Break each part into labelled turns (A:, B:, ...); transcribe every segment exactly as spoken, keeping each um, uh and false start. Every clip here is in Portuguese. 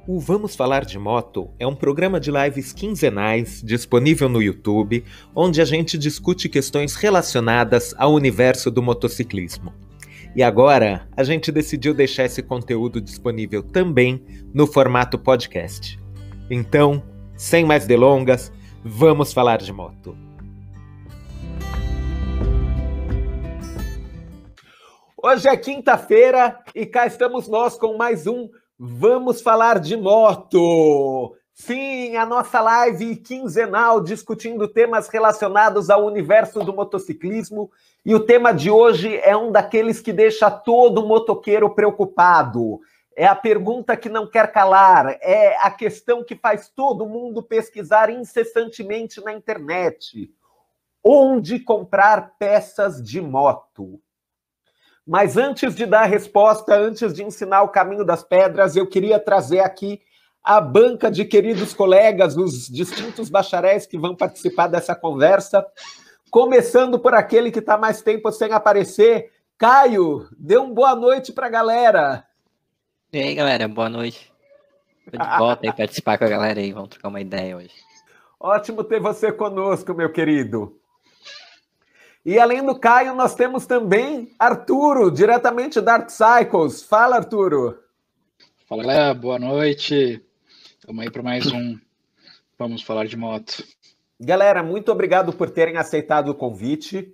A: O Vamos Falar de Moto é um programa de lives quinzenais disponível no YouTube, onde a gente discute questões relacionadas ao universo do motociclismo. E agora, a gente decidiu deixar esse conteúdo disponível também no formato podcast. Então, sem mais delongas, vamos falar de moto. Hoje é quinta-feira e cá estamos nós com mais um Vamos Falar de Moto. Sim, a nossa live quinzenal discutindo temas relacionados ao universo do motociclismo. E o tema de hoje é um daqueles que deixa todo motoqueiro preocupado. É a pergunta que não quer calar, é a questão que faz todo mundo pesquisar incessantemente na internet. Onde comprar peças de moto? Mas antes de dar a resposta, antes de ensinar o caminho das pedras, eu queria trazer aqui a banca de queridos colegas, os distintos bacharéis que vão participar dessa conversa, começando por aquele que está mais tempo sem aparecer. Caio, dê uma boa noite para a galera.
B: E aí, galera, boa noite. Tô de volta aí participar com a galera aí, vamos trocar uma ideia hoje.
A: Ótimo ter você conosco, meu querido. E além do Caio, nós temos também Arturo, diretamente da Art Cycles. Fala, Arturo.
C: Fala, galera. Boa noite. Estamos aí para mais um Vamos Falar de Moto.
A: Galera, muito obrigado por terem aceitado o convite.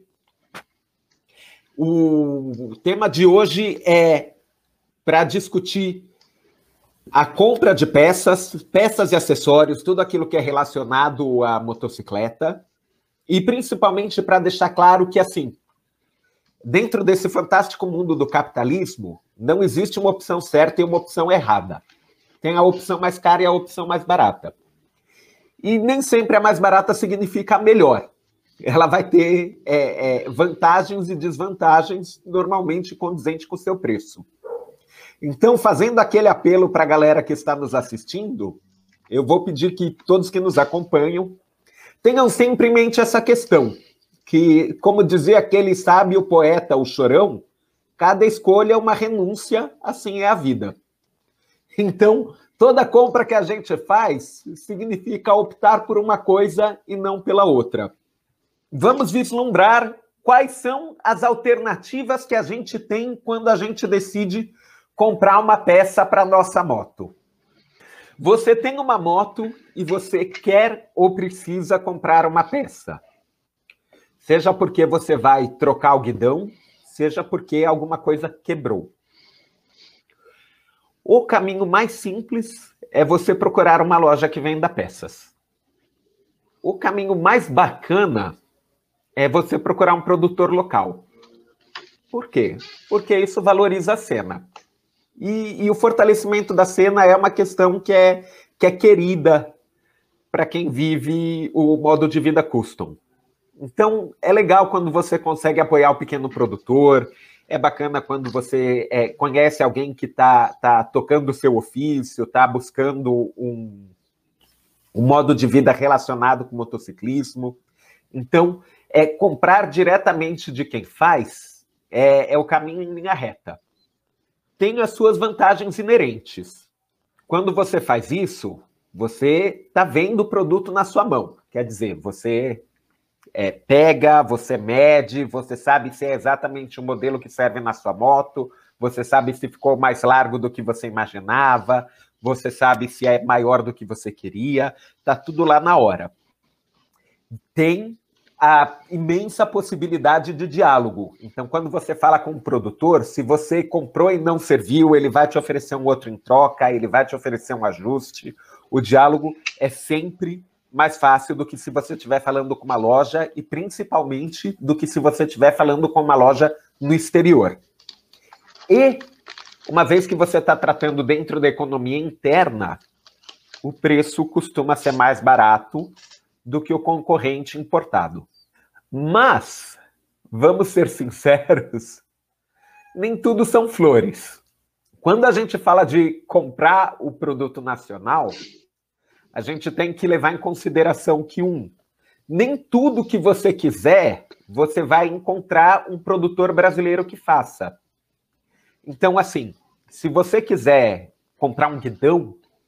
A: O tema de hoje é para discutir a compra de peças, peças e acessórios, tudo aquilo que é relacionado à motocicleta. E principalmente para deixar claro que, assim, dentro desse fantástico mundo do capitalismo, não existe uma opção certa e uma opção errada. Tem a opção mais cara e a opção mais barata. E nem sempre a mais barata significa a melhor. Ela vai ter é, é, vantagens e desvantagens normalmente condizentes com o seu preço. Então, fazendo aquele apelo para a galera que está nos assistindo, eu vou pedir que todos que nos acompanham tenham sempre em mente essa questão, que, como dizia aquele sábio poeta, o Chorão, cada escolha é uma renúncia, assim é a vida. Então, toda compra que a gente faz significa optar por uma coisa e não pela outra. Vamos vislumbrar quais são as alternativas que a gente tem quando a gente decide comprar uma peça para a nossa moto. Você tem uma moto e você quer ou precisa comprar uma peça. Seja porque você vai trocar o guidão, seja porque alguma coisa quebrou. O caminho mais simples é você procurar uma loja que venda peças. O caminho mais bacana é você procurar um produtor local. Por quê? Porque isso valoriza a cena. E, e o fortalecimento da cena é uma questão que é, que é querida para quem vive o modo de vida custom. Então, é legal quando você consegue apoiar o pequeno produtor, é bacana quando você é, conhece alguém que está tá tocando o seu ofício, está buscando um, um modo de vida relacionado com o motociclismo. Então, é, comprar diretamente de quem faz é, é o caminho em linha reta. Tem as suas vantagens inerentes. Quando você faz isso, você está vendo o produto na sua mão. Quer dizer, você é, pega, você mede, você sabe se é exatamente o modelo que serve na sua moto, você sabe se ficou mais largo do que você imaginava, você sabe se é maior do que você queria, está tudo lá na hora. Tem a imensa possibilidade de diálogo. Então, quando você fala com o produtor, se você comprou e não serviu, ele vai te oferecer um outro em troca, ele vai te oferecer um ajuste. O diálogo é sempre mais fácil do que se você estiver falando com uma loja e, principalmente, do que se você estiver falando com uma loja no exterior. E, uma vez que você está tratando dentro da economia interna, o preço costuma ser mais barato do que o concorrente importado. Mas, vamos ser sinceros, nem tudo são flores. Quando a gente fala de comprar o produto nacional, a gente tem que levar em consideração que, um, nem tudo que você quiser, você vai encontrar um produtor brasileiro que faça. Então, assim, se você quiser comprar um guidão,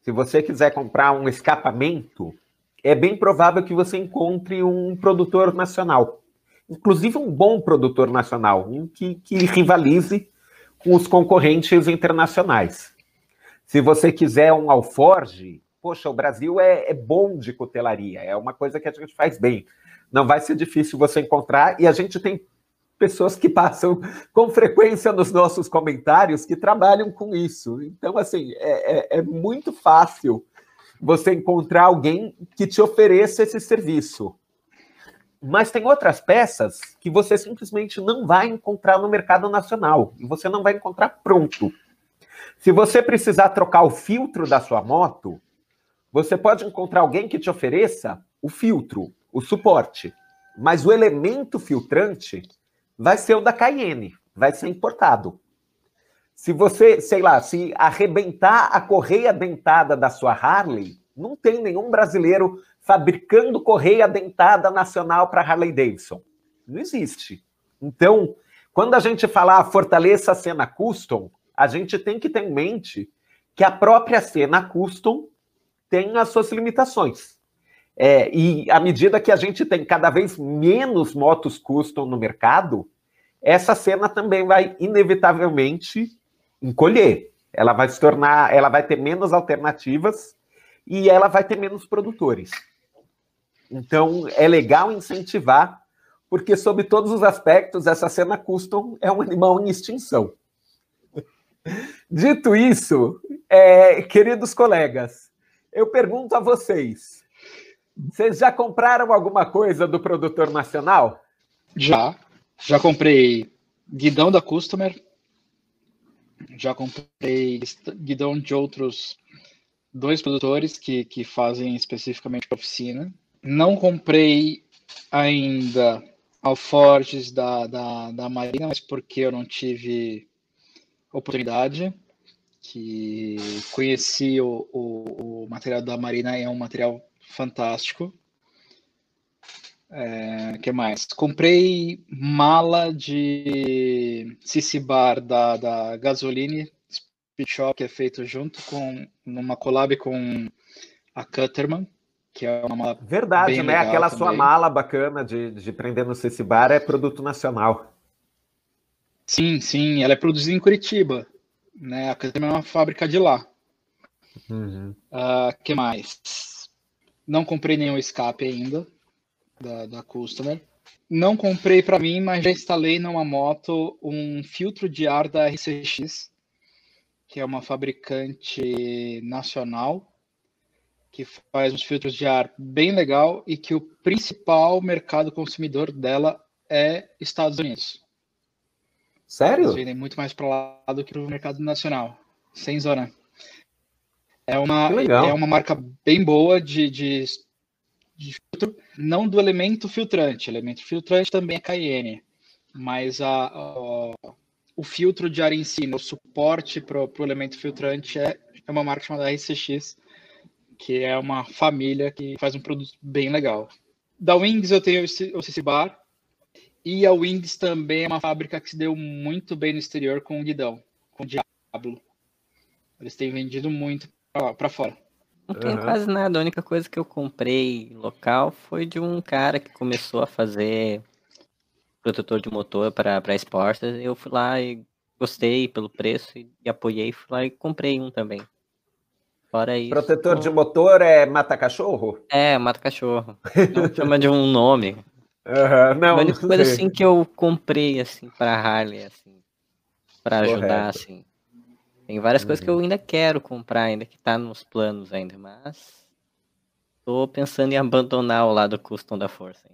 A: Se você quiser comprar um escapamento, é bem provável que você encontre um produtor nacional. Inclusive um bom produtor nacional, um que, que rivalize com os concorrentes internacionais. Se você quiser um alforge, poxa, o Brasil é, é bom de cutelaria, é uma coisa que a gente faz bem. Não vai ser difícil você encontrar, e a gente tem pessoas que passam com frequência nos nossos comentários que trabalham com isso. Então, assim, é, é, é muito fácil você encontrar alguém que te ofereça esse serviço. Mas tem outras peças que você simplesmente não vai encontrar no mercado nacional, e você não vai encontrar pronto. Se você precisar trocar o filtro da sua moto, você pode encontrar alguém que te ofereça o filtro, o suporte, mas o elemento filtrante vai ser o da Cayenne, vai ser importado. Se você, sei lá, se arrebentar a correia dentada da sua Harley, não tem nenhum brasileiro fabricando correia dentada nacional para Harley Davidson. Não existe. Então, quando a gente falar fortaleça a cena custom, a gente tem que ter em mente que a própria cena custom tem as suas limitações. É, e à medida que a gente tem cada vez menos motos custom no mercado, essa cena também vai inevitavelmente encolher. Ela vai se tornar, ela vai ter menos alternativas e ela vai ter menos produtores. Então, é legal incentivar, porque sob todos os aspectos, essa cena custom é um animal em extinção. Dito isso, é, queridos colegas, eu pergunto a vocês, vocês já compraram alguma coisa do produtor nacional?
C: Já. Já comprei guidão da Customer. Já comprei guidão de outros dois produtores que, que fazem especificamente para oficina. Não comprei ainda alforjes da, da, da Marina, mas porque eu não tive oportunidade. Que conheci o, o, o material da Marina, é um material fantástico. É, que mais? Comprei mala de C C Bar da, da Gasoline Speed Shop, que é feito junto com numa collab com a Cutterman, que é uma mala
A: Verdade,
C: bem
A: né?
C: legal
A: Aquela
C: também.
A: sua mala bacana de, de prender no C C Bar é produto nacional.
C: Sim, sim, ela é produzida em Curitiba, né? A Cutterman é uma fábrica de lá.
A: Uhum.
C: Uh, que mais? Não comprei nenhum escape ainda. Da, da Customer. Não comprei para mim, mas já instalei numa moto um filtro de ar da R C X, que é uma fabricante nacional, que faz uns filtros de ar bem legal e que o principal mercado consumidor dela é Estados Unidos.
A: Sério?
C: Eles vendem muito mais para lá do que para o mercado nacional, sem zona. É uma, é uma marca bem boa de, de de filtro, não do elemento filtrante. O elemento filtrante também é Cayenne, mas a, a, o filtro de ar em si, o suporte para o elemento filtrante é, é uma marca chamada R C X, que é uma família que faz um produto bem legal. Da Wings eu tenho o C C Bar, e a Wings também é uma fábrica que se deu muito bem no exterior com o guidão, com o Diablo. Eles têm vendido muito para fora.
B: Não tenho uhum. quase nada. A única coisa que eu comprei local foi de um cara que começou a fazer protetor de motor para esportes. Eu fui lá e gostei pelo preço e, e apoiei. Fui lá e comprei um também. Fora isso.
A: Protetor não... de motor é mata-cachorro?
B: É, mata-cachorro. Não chama de um nome.
A: Uhum, não,
B: a única
A: não
B: coisa
A: sei.
B: assim que eu comprei assim para Harley, assim, para ajudar, assim. Tem várias uhum. coisas que eu ainda quero comprar, ainda que tá nos planos ainda, mas tô pensando em abandonar o lado custom da Força.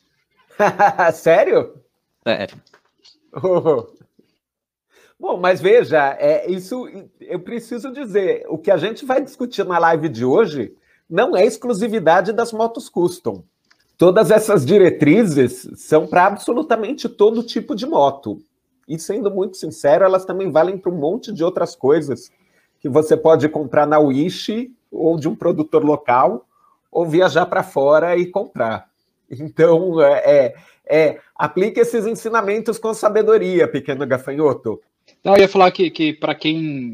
A: Sério?
B: Sério.
A: Oh. Bom, mas veja, é, isso eu preciso dizer, o que a gente vai discutir na live de hoje não é exclusividade das motos custom. Todas essas diretrizes são para absolutamente todo tipo de moto. E, sendo muito sincero, elas também valem para um monte de outras coisas que você pode comprar na Wish ou de um produtor local ou viajar para fora e comprar. Então, é, é, aplique esses ensinamentos com sabedoria, pequeno gafanhoto.
C: Não, eu ia falar que, que para quem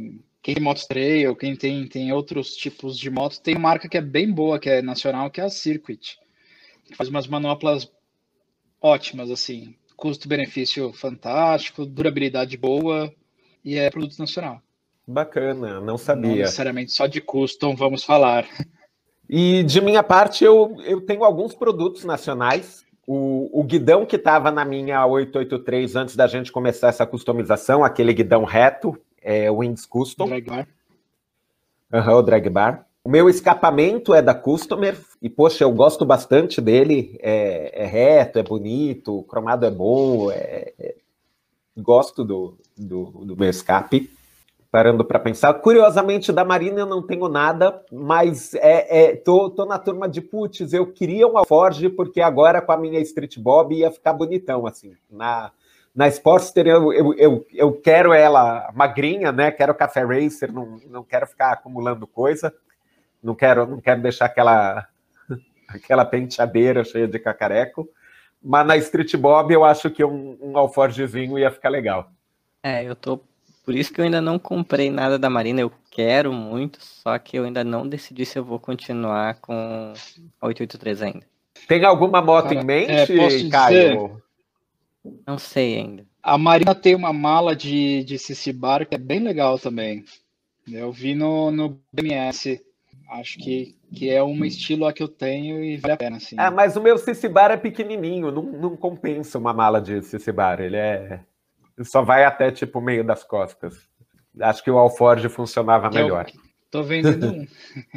C: quem tem motos trail, quem tem, tem outros tipos de motos, tem uma marca que é bem boa, que é nacional, que é a Circuit. Que faz umas manoplas ótimas, assim. Custo-benefício fantástico, durabilidade boa e é produto nacional.
A: Bacana, não sabia. Não
C: necessariamente só de custom, vamos falar.
A: E de minha parte, eu, eu tenho alguns produtos nacionais. O, o guidão que estava na minha oito oito três antes da gente começar essa customização, aquele guidão reto, é o Wings Custom.
C: Drag bar.
A: Uhum, o drag bar. O meu escapamento é da Customer, e poxa, eu gosto bastante dele. É, é reto, é bonito, o cromado é bom, é, é... gosto do, do, do meu escape. Parando para pensar. Curiosamente, da Marina eu não tenho nada, mas é, é, tô, tô na turma de putz, eu queria um Alforge, porque agora com a minha Street Bob ia ficar bonitão, assim. Na, na Sportster eu, eu, eu, eu quero ela magrinha, né? Quero Café Racer, não, não quero ficar acumulando coisa, não quero, não quero deixar aquela, aquela penteadeira cheia de cacareco, mas na Street Bob eu acho que um, um Alforgezinho ia ficar legal.
B: É, eu tô Por isso que eu ainda não comprei nada da Marina, eu quero muito, só que eu ainda não decidi se eu vou continuar com a oito oito três ainda.
A: Tem alguma moto Cara, em mente, é, posso Caio?
B: Dizer, não sei ainda.
C: A Marina tem uma mala de, de C C Bar que é bem legal também. Eu vi no, no B M S. Acho que, que é um estilo que eu tenho e vale a pena, assim.
A: Ah, mas o meu C C Bar é pequenininho, não, não compensa uma mala de C C Bar, ele é... Só vai até, tipo, meio das costas. Acho que o Alforge funcionava melhor.
C: Eu tô vendendo um.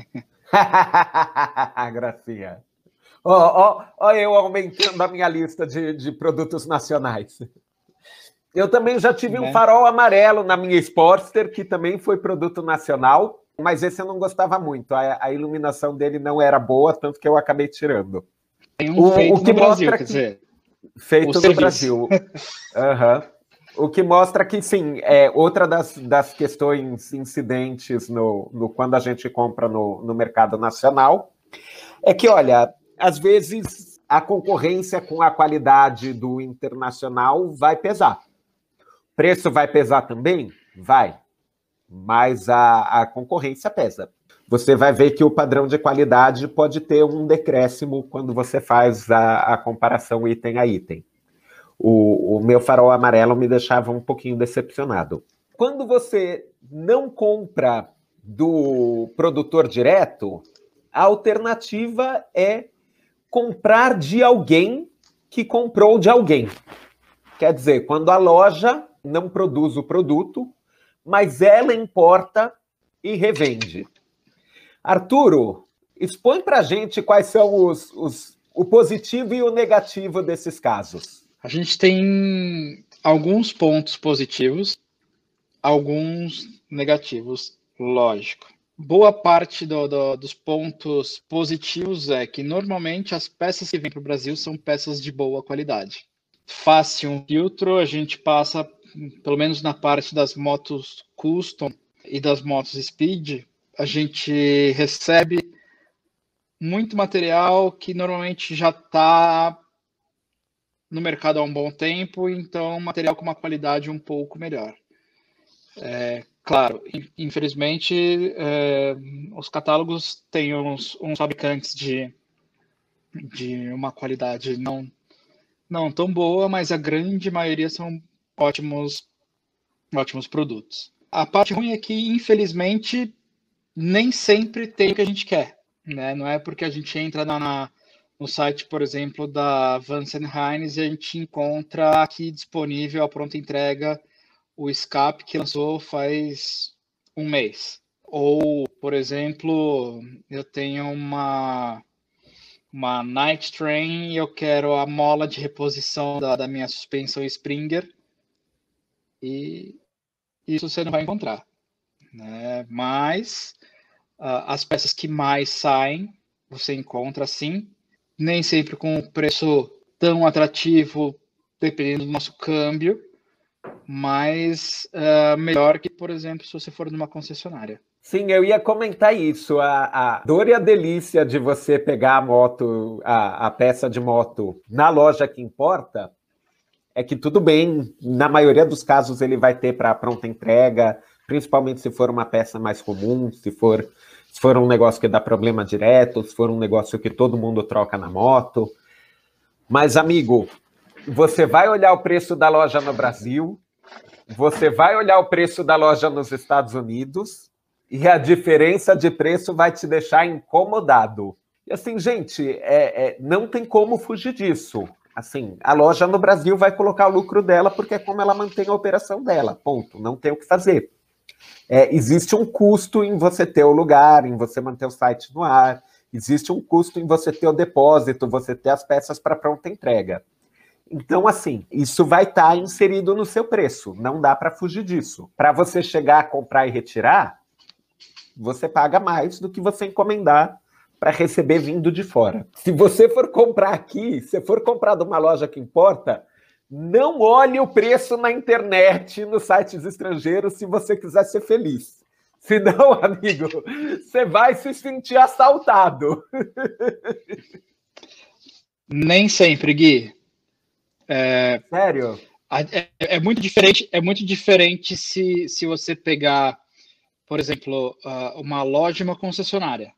A: Gracinha. Ó, ó, ó, eu aumentando a minha lista de, de produtos nacionais. Eu também já tive né? um farol amarelo na minha Sportster, que também foi produto nacional, mas esse eu não gostava muito. A, a iluminação dele não era boa, tanto que eu acabei tirando.
C: Tem um o, feito o que no Brasil, quer dizer...
A: Feito no serviço. Brasil. Aham. Uhum. O que mostra que, sim, é outra das, das questões incidentes no, no, quando a gente compra no, no mercado nacional, é que, olha, às vezes a concorrência com a qualidade do internacional vai pesar. O preço vai pesar também? Vai. Mas a, a concorrência pesa. Você vai ver que o padrão de qualidade pode ter um decréscimo quando você faz a, a comparação item a item. O, o meu farol amarelo me deixava um pouquinho decepcionado. Quando você não compra do produtor direto, a alternativa é comprar de alguém que comprou de alguém. Quer dizer, quando a loja não produz o produto, mas ela importa e revende. Arturo, expõe para a gente quais são os, os, o positivo e o negativo desses casos.
C: A gente tem alguns pontos positivos, alguns negativos, lógico. Boa parte do, do, dos pontos positivos é que, normalmente, as peças que vêm para o Brasil são peças de boa qualidade. Fácil um filtro, a gente passa, pelo menos na parte das motos custom e das motos speed, a gente recebe muito material que normalmente já está no mercado há um bom tempo, então material com uma qualidade um pouco melhor. É, claro, infelizmente, é, os catálogos têm uns, uns fabricantes de, de uma qualidade não, não tão boa, mas a grande maioria são ótimos, ótimos produtos. A parte ruim é que, infelizmente, nem sempre tem o que a gente quer, né? Não é porque a gente entra na, na no site, por exemplo, da Vance and Hines, e a gente encontra aqui disponível a pronta entrega o escape que lançou faz um mês. Ou, por exemplo, eu tenho uma, uma Night Train e eu quero a mola de reposição da, da minha suspensão Springer, e isso você não vai encontrar, né? Mas uh, as peças que mais saem, você encontra sim, nem sempre com preço tão atrativo, dependendo do nosso câmbio, mas uh, melhor que, por exemplo, se você for numa concessionária.
A: Sim, eu ia comentar isso. A, a dor e a delícia de você pegar a moto, a, a peça de moto na loja que importa, é que tudo bem, na maioria dos casos ele vai ter para pronta entrega, principalmente se for uma peça mais comum, se for, se for um negócio que dá problema direto, se for um negócio que todo mundo troca na moto. Mas, amigo, você vai olhar o preço da loja no Brasil, você vai olhar o preço da loja nos Estados Unidos e a diferença de preço vai te deixar incomodado. E assim, gente, é, é, não tem como fugir disso. Assim, a loja no Brasil vai colocar o lucro dela porque é como ela mantém a operação dela, ponto. Não tem o que fazer. É, existe um custo em você ter o lugar, em você manter o site no ar, existe um custo em você ter o depósito, você ter as peças para pronta entrega. Então, assim, isso vai estar inserido no seu preço, não dá para fugir disso. Para você chegar, comprar e retirar, você paga mais do que você encomendar para receber vindo de fora. Se você for comprar aqui, se for comprar de uma loja que importa, não olhe o preço na internet, nos sites estrangeiros, se você quiser ser feliz. Senão, amigo, você vai se sentir assaltado.
C: Nem sempre, Gui. É,
A: Sério?
C: É, é muito diferente, é muito diferente se, se você pegar, por exemplo, uma loja e uma concessionária.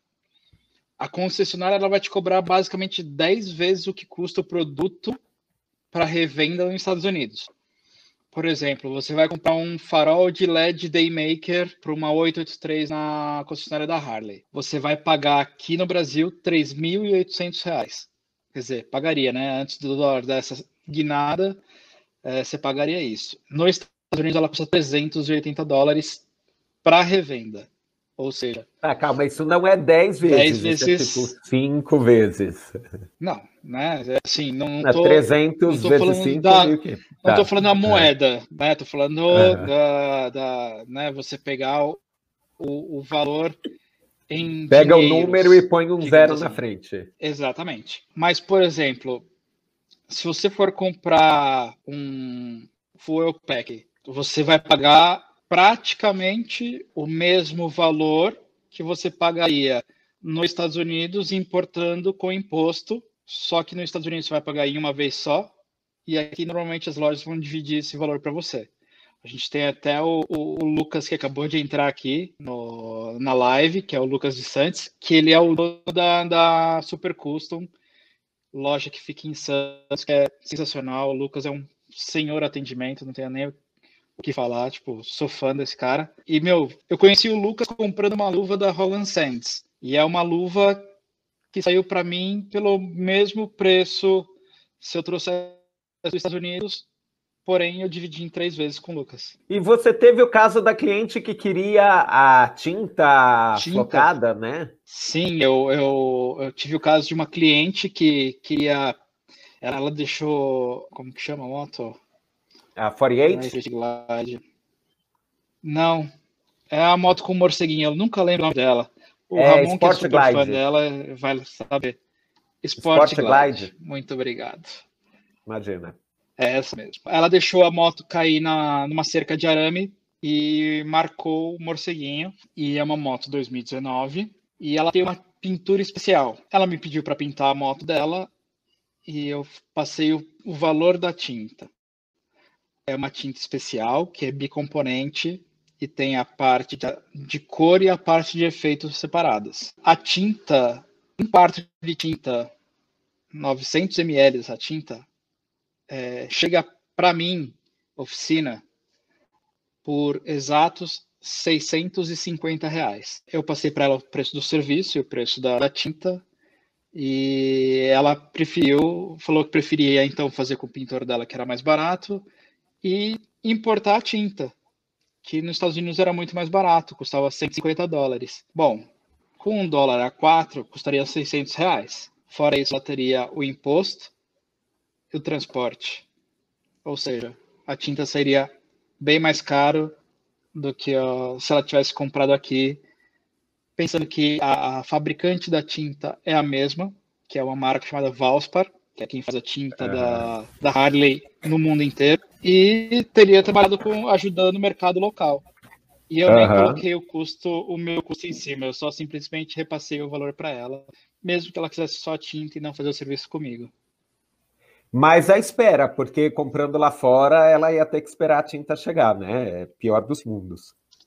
C: A concessionária ela vai te cobrar basicamente dez vezes o que custa o produto para revenda nos Estados Unidos. Por exemplo, você vai comprar um farol de L E D Daymaker para uma oito oito três na concessionária da Harley. Você vai pagar aqui no Brasil três mil e oitocentos reais. Quer dizer, pagaria, né? Antes do dólar dessa guinada, é, você pagaria isso. Nos Estados Unidos ela custa trezentos e oitenta dólares para revenda. Ou seja...
A: Ah, calma, isso não é dez vezes,
C: dez vezes...
A: isso é tipo cinco vezes.
C: Não, né? É assim, não, não
A: é
C: tô...
A: trezentos
C: não tô
A: vezes
C: falando
A: cinco,
C: da,
A: mil que...
C: Não
A: tá.
C: tô falando da moeda, é. né? Tô falando
A: uhum.
C: da, da... né? Você pegar o, o, o valor em
A: Pega
C: dinheiros,
A: o número e põe um zero
C: assim.
A: na frente.
C: Exatamente. Mas, por exemplo, se você for comprar um fuel pack, você vai pagar praticamente o mesmo valor que você pagaria nos Estados Unidos importando com imposto, só que nos Estados Unidos você vai pagar em uma vez só, e aqui normalmente as lojas vão dividir esse valor para você. A gente tem até o, o, o Lucas, que acabou de entrar aqui no, na live, que é o Lucas de Santos, que ele é o dono da, da Super Custom, loja que fica em Santos, que é sensacional. O Lucas é um senhor atendimento, não tenho nem o que falar, tipo, sou fã desse cara. E, meu, eu conheci o Lucas comprando uma luva da Holland Sands, e é uma luva que saiu para mim pelo mesmo preço se eu trouxer dos Estados Unidos, porém eu dividi em três vezes com o Lucas.
A: E você teve o caso da cliente que queria a tinta, tinta. flocada, né?
C: Sim, eu, eu, eu tive o caso de uma cliente que queria... Ela deixou... Como que chama a moto?
A: A quarenta e oito?
C: Não, é a moto com morceguinho, eu nunca lembro o nome dela. O
A: é,
C: Ramon,
A: Sport
C: que é super
A: Glide.
C: fã dela, vai saber. Sport, Sport Glide. Glide. Muito obrigado.
A: Imagina.
C: É essa mesmo. Ela deixou a moto cair na, numa cerca de arame e marcou o morceguinho. E é uma moto dois mil e dezenove. E ela tem uma pintura especial. Ela me pediu para pintar a moto dela e eu passei o, o valor da tinta. É uma tinta especial, que é bicomponente e tem a parte de, de cor e a parte de efeitos separadas. A tinta, um quarto de tinta, novecentos mililitros a tinta, é, chega para mim, oficina, por exatos seiscentos e cinquenta reais. Eu passei para ela o preço do serviço e o preço da, da tinta, e ela preferiu, falou que preferia então fazer com o pintor dela, que era mais barato, e importar a tinta, que nos Estados Unidos era muito mais barato, custava cento e cinquenta dólares. Bom, com um dólar a quatro, custaria seiscentos reais. Fora isso, ela teria o imposto e o transporte. Ou seja, a tinta seria bem mais caro do que ó, se ela tivesse comprado aqui, pensando que a, a fabricante da tinta é a mesma, que é uma marca chamada Valspar, que é quem faz a tinta uhum. da, da Harley no mundo inteiro, e teria trabalhado com, ajudando o mercado local. E eu uhum. nem coloquei o custo, o meu custo em cima, eu só simplesmente repassei o valor para ela, mesmo que ela quisesse só tinta e não fazer o serviço comigo.
A: Mas a espera, porque comprando lá fora, ela ia ter que esperar a tinta chegar, né? É pior dos mundos.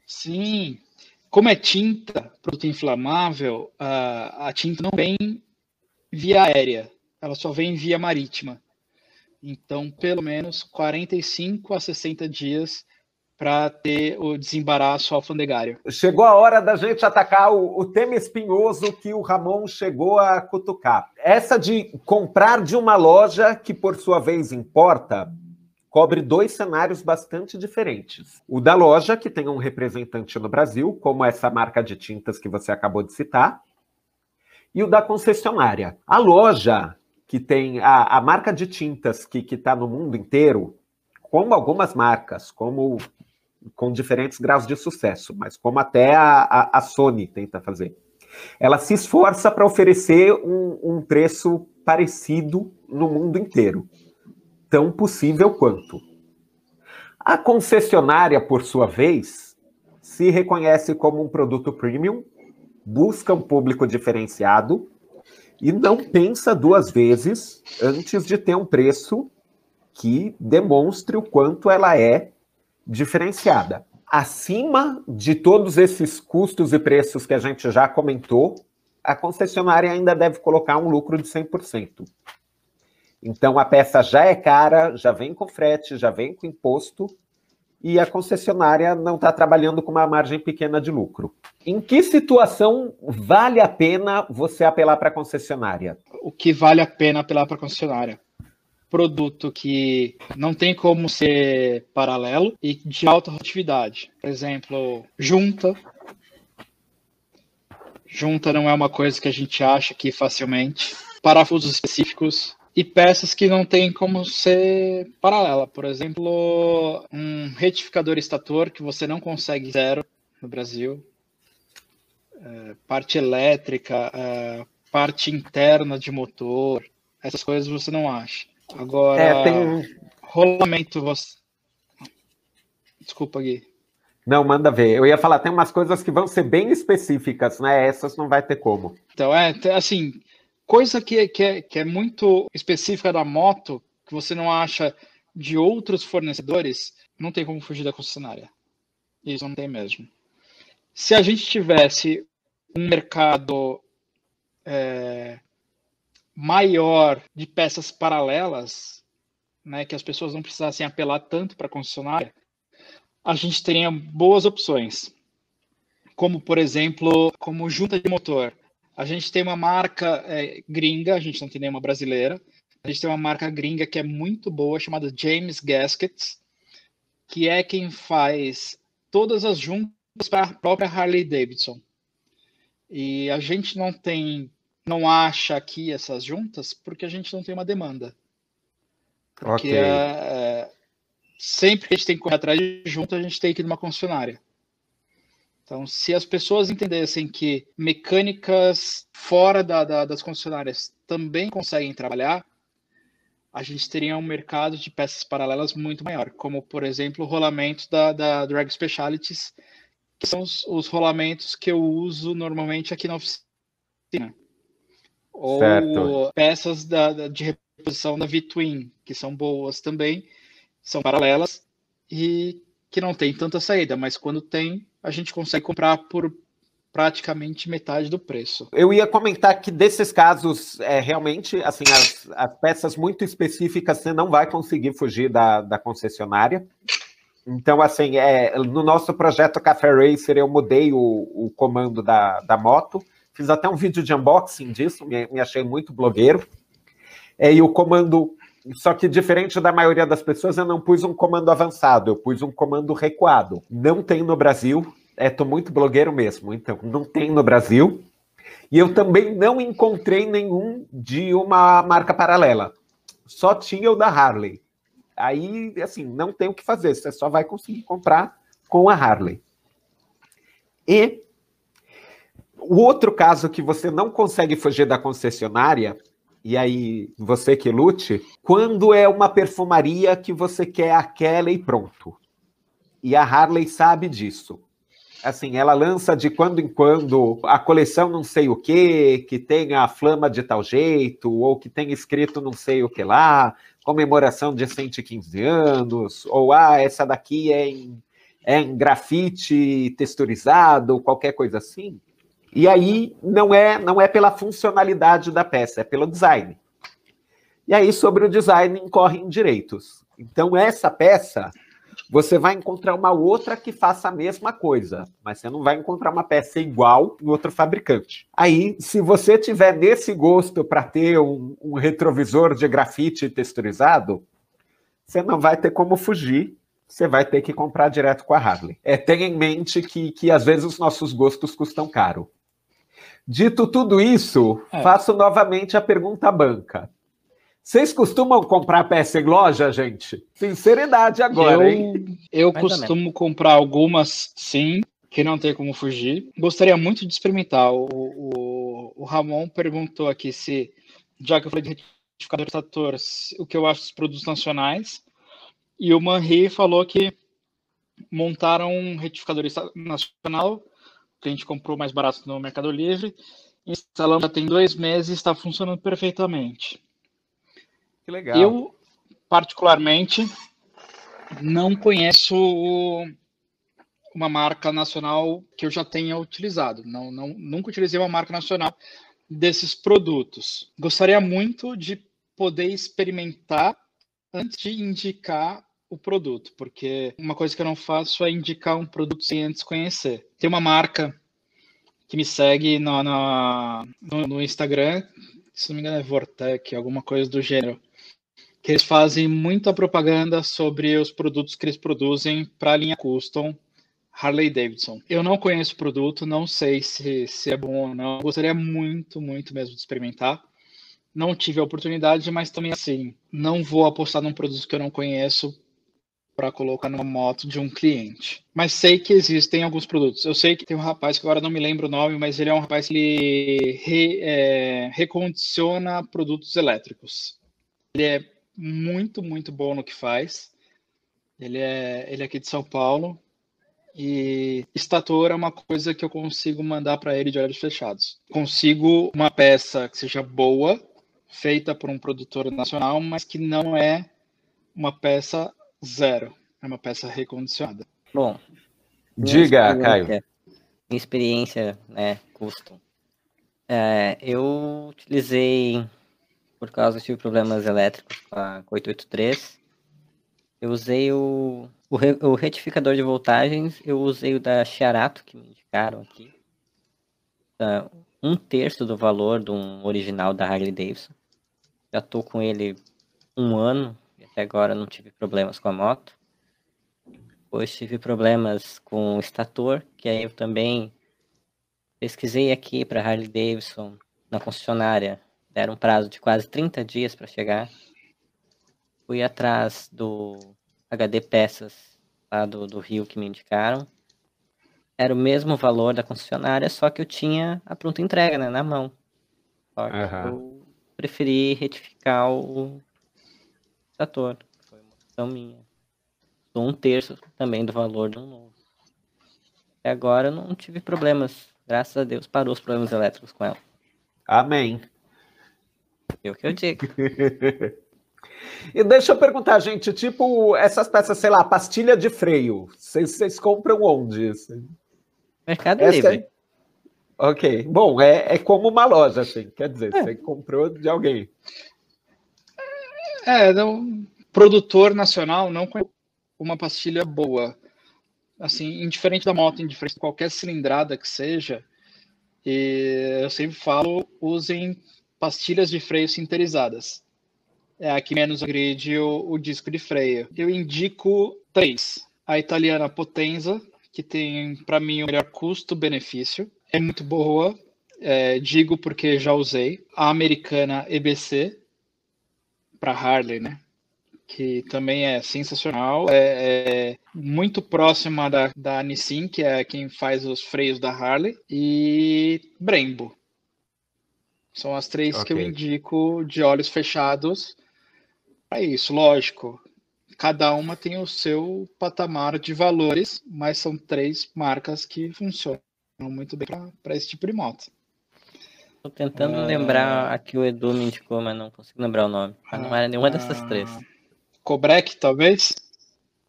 C: Sim. Como é tinta, produto inflamável, a, a tinta não vem via aérea, ela só vem via marítima. Então, pelo menos quarenta e cinco a sessenta dias para ter o desembaraço alfandegário.
A: Chegou a hora da gente atacar o, o tema espinhoso que o Ramon chegou a cutucar. Essa de comprar de uma loja que, por sua vez, importa, cobre dois cenários bastante diferentes. O da loja, que tem um representante no Brasil, como essa marca de tintas que você acabou de citar, e o da concessionária. A loja, que tem a, a marca de tintas que está no mundo inteiro, como algumas marcas, como com diferentes graus de sucesso, mas como até a, a, a Sony tenta fazer. Ela se esforça para oferecer um, um preço parecido no mundo inteiro, tão possível quanto. A concessionária, por sua vez, se reconhece como um produto premium, busca um público diferenciado e não pensa duas vezes antes de ter um preço que demonstre o quanto ela é diferenciada. Acima de todos esses custos e preços que a gente já comentou, a concessionária ainda deve colocar um lucro de cem por cento. Então, a peça já é cara, já vem com frete, já vem com imposto, e a concessionária não está trabalhando com uma margem pequena de lucro. Em que situação vale a pena você apelar para a concessionária?
C: O que vale a pena apelar para a concessionária? Produto que não tem como ser paralelo e de alta rotatividade. Por exemplo, junta. Junta não é uma coisa que a gente acha aqui facilmente. Parafusos específicos e peças que não tem como ser paralela. Por exemplo, um retificador estator que você não consegue zero no Brasil. É, parte elétrica, é, parte interna de motor. Essas coisas você não acha. Agora, é, tem... rolamento, você... Desculpa, Gui.
A: Não, manda ver. Eu ia falar, tem umas coisas que vão ser bem específicas, né? Essas não vai ter como.
C: Então, é, assim, coisa que, que, é, que é muito específica da moto, que você não acha de outros fornecedores, não tem como fugir da concessionária. Isso não tem mesmo. Se a gente tivesse um mercado... É... maior de peças paralelas, né, que as pessoas não precisassem apelar tanto para a concessionária, a gente teria boas opções. Como, por exemplo, como junta de motor. A gente tem uma marca é, gringa, a gente não tem nenhuma brasileira, a gente tem uma marca gringa que é muito boa, chamada James Gaskets, que é quem faz todas as juntas para a própria Harley Davidson. E a gente não tem... não acha aqui essas juntas porque a gente não tem uma demanda. Porque okay. é, sempre que a gente tem que correr atrás de junta, a gente tem que ir numa concessionária. Então, se as pessoas entendessem que mecânicas fora da, da, das concessionárias também conseguem trabalhar, a gente teria um mercado de peças paralelas muito maior, como, por exemplo, o rolamento da, da Drag Specialities, que são os, os rolamentos que eu uso normalmente aqui na oficina. Ou certo. Peças da, da, de reposição da V-Twin, que são boas também, são paralelas e que não tem tanta saída, mas quando tem, a gente consegue comprar por praticamente metade do preço.
A: Eu ia comentar que desses casos, é, realmente, assim, as, as peças muito específicas você não vai conseguir fugir da, da concessionária. Então, assim, é, no nosso projeto Café Racer, eu mudei o, o comando da, da moto. Fiz até um vídeo de unboxing disso, me, me achei muito blogueiro. É, e o comando, só que diferente da maioria das pessoas, eu não pus um comando avançado, eu pus um comando recuado. Não tem no Brasil, é, tô muito blogueiro mesmo, então não tem no Brasil. E eu também não encontrei nenhum de uma marca paralela. Só tinha o da Harley. Aí, assim, não tem o que fazer, você só vai conseguir comprar com a Harley. E o outro caso que você não consegue fugir da concessionária, e aí você que lute, quando é uma perfumaria que você quer aquela e pronto. E a Harley sabe disso. Assim, ela lança de quando em quando a coleção não sei o quê, que tem a flama de tal jeito, ou que tem escrito não sei o que lá, comemoração de cento e quinze anos, ou ah, essa daqui é em, é em grafite texturizado, qualquer coisa assim. E aí não é, não é pela funcionalidade da peça, é pelo design. E aí sobre o design incorrem direitos. Então essa peça, você vai encontrar uma outra que faça a mesma coisa, mas você não vai encontrar uma peça igual em outro fabricante. Aí, se você tiver nesse gosto para ter um, um retrovisor de grafite texturizado, você não vai ter como fugir, você vai ter que comprar direto com a Harley. É, tenha em mente que, que às vezes os nossos gostos custam caro. Dito tudo isso, é. faço novamente a pergunta banca. Vocês costumam comprar peça em loja, gente? Sinceridade agora,
C: eu,
A: hein?
C: Eu Mais costumo comprar algumas, sim, que não tem como fugir. Gostaria muito de experimentar. O, o, o Ramon perguntou aqui se, já que eu falei de retificador estator, o que eu acho dos produtos nacionais. E o Manri falou que montaram um retificador nacional, que a gente comprou mais barato no Mercado Livre. Instalamos já tem dois meses e está funcionando perfeitamente.
A: Que legal.
C: Eu, particularmente, não conheço uma marca nacional que eu já tenha utilizado. Não, não, nunca utilizei uma marca nacional desses produtos. Gostaria muito de poder experimentar antes de indicar o produto, porque uma coisa que eu não faço é indicar um produto sem antes conhecer. Tem uma marca que me segue no, no, no Instagram, se não me engano é Vortec, alguma coisa do gênero, que eles fazem muita propaganda sobre os produtos que eles produzem para a linha custom Harley Davidson. Eu não conheço o produto, não sei se, se é bom ou não. Gostaria muito, muito mesmo de experimentar. Não tive a oportunidade, mas também assim, não vou apostar num produto que eu não conheço para colocar numa moto de um cliente. Mas sei que existem alguns produtos. Eu sei que tem um rapaz que agora não me lembro o nome, mas ele é um rapaz que ele re, é, recondiciona produtos elétricos. Ele é muito, muito bom no que faz. Ele é, ele é aqui de São Paulo. E estator é uma coisa que eu consigo mandar para ele de olhos fechados. Consigo uma peça que seja boa, feita por um produtor nacional, mas que não é uma peça zero. É uma peça recondicionada.
B: Bom,
A: diga, Caio.
B: Minha experiência, né, custom. É, eu utilizei, por causa que tive problemas elétricos com a oito oito três, eu usei o, o, re, o retificador de voltagens, eu usei o da Chiarato, que me indicaram aqui. Uh, um terço do valor de um original da Harley Davidson. Já tô com ele um ano, e até agora não tive problemas com a moto. Depois tive problemas com o estator, que aí eu também pesquisei aqui para Harley Davidson, na concessionária. Deram um prazo de quase trinta dias para chegar. Fui atrás do H D Peças lá do, do Rio que me indicaram. Era o mesmo valor da concessionária, só que eu tinha a pronta entrega, né, na mão. Só que uhum. eu preferi retificar o estator. Foi uma opção minha. Sou um terço também do valor de um novo. E agora eu não tive problemas. Graças a Deus parou os problemas elétricos com ela.
A: Amém.
B: É o que eu digo.
A: E deixa eu perguntar, gente, tipo, essas peças, sei lá, pastilha de freio, vocês compram onde?
B: Mercado
A: Essa
B: Livre.
A: É... Ok. Bom, é, é como uma loja, assim, quer dizer, é. Você comprou de alguém.
C: É, não, produtor nacional não conhece uma pastilha boa. Assim, indiferente da moto, indiferente de qualquer cilindrada que seja, e eu sempre falo, usem pastilhas de freio sinterizadas. É a que menos agride o, o disco de freio. Eu indico três. A italiana Potenza, que tem, para mim, o melhor custo-benefício. É muito boa, é, digo porque já usei. A americana E B C, para Harley, né? Que também é sensacional. É, é muito próxima da, da Nissin, que é quem faz os freios da Harley. E Brembo. São as três okay. que eu indico de olhos fechados. É isso, lógico. Cada uma tem o seu patamar de valores, mas são três marcas que funcionam muito bem para esse tipo de moto.
B: Tô tentando é... lembrar a que o Edu me indicou, mas não consigo lembrar o nome. Mas não era nenhuma dessas três.
C: Cobrec, talvez?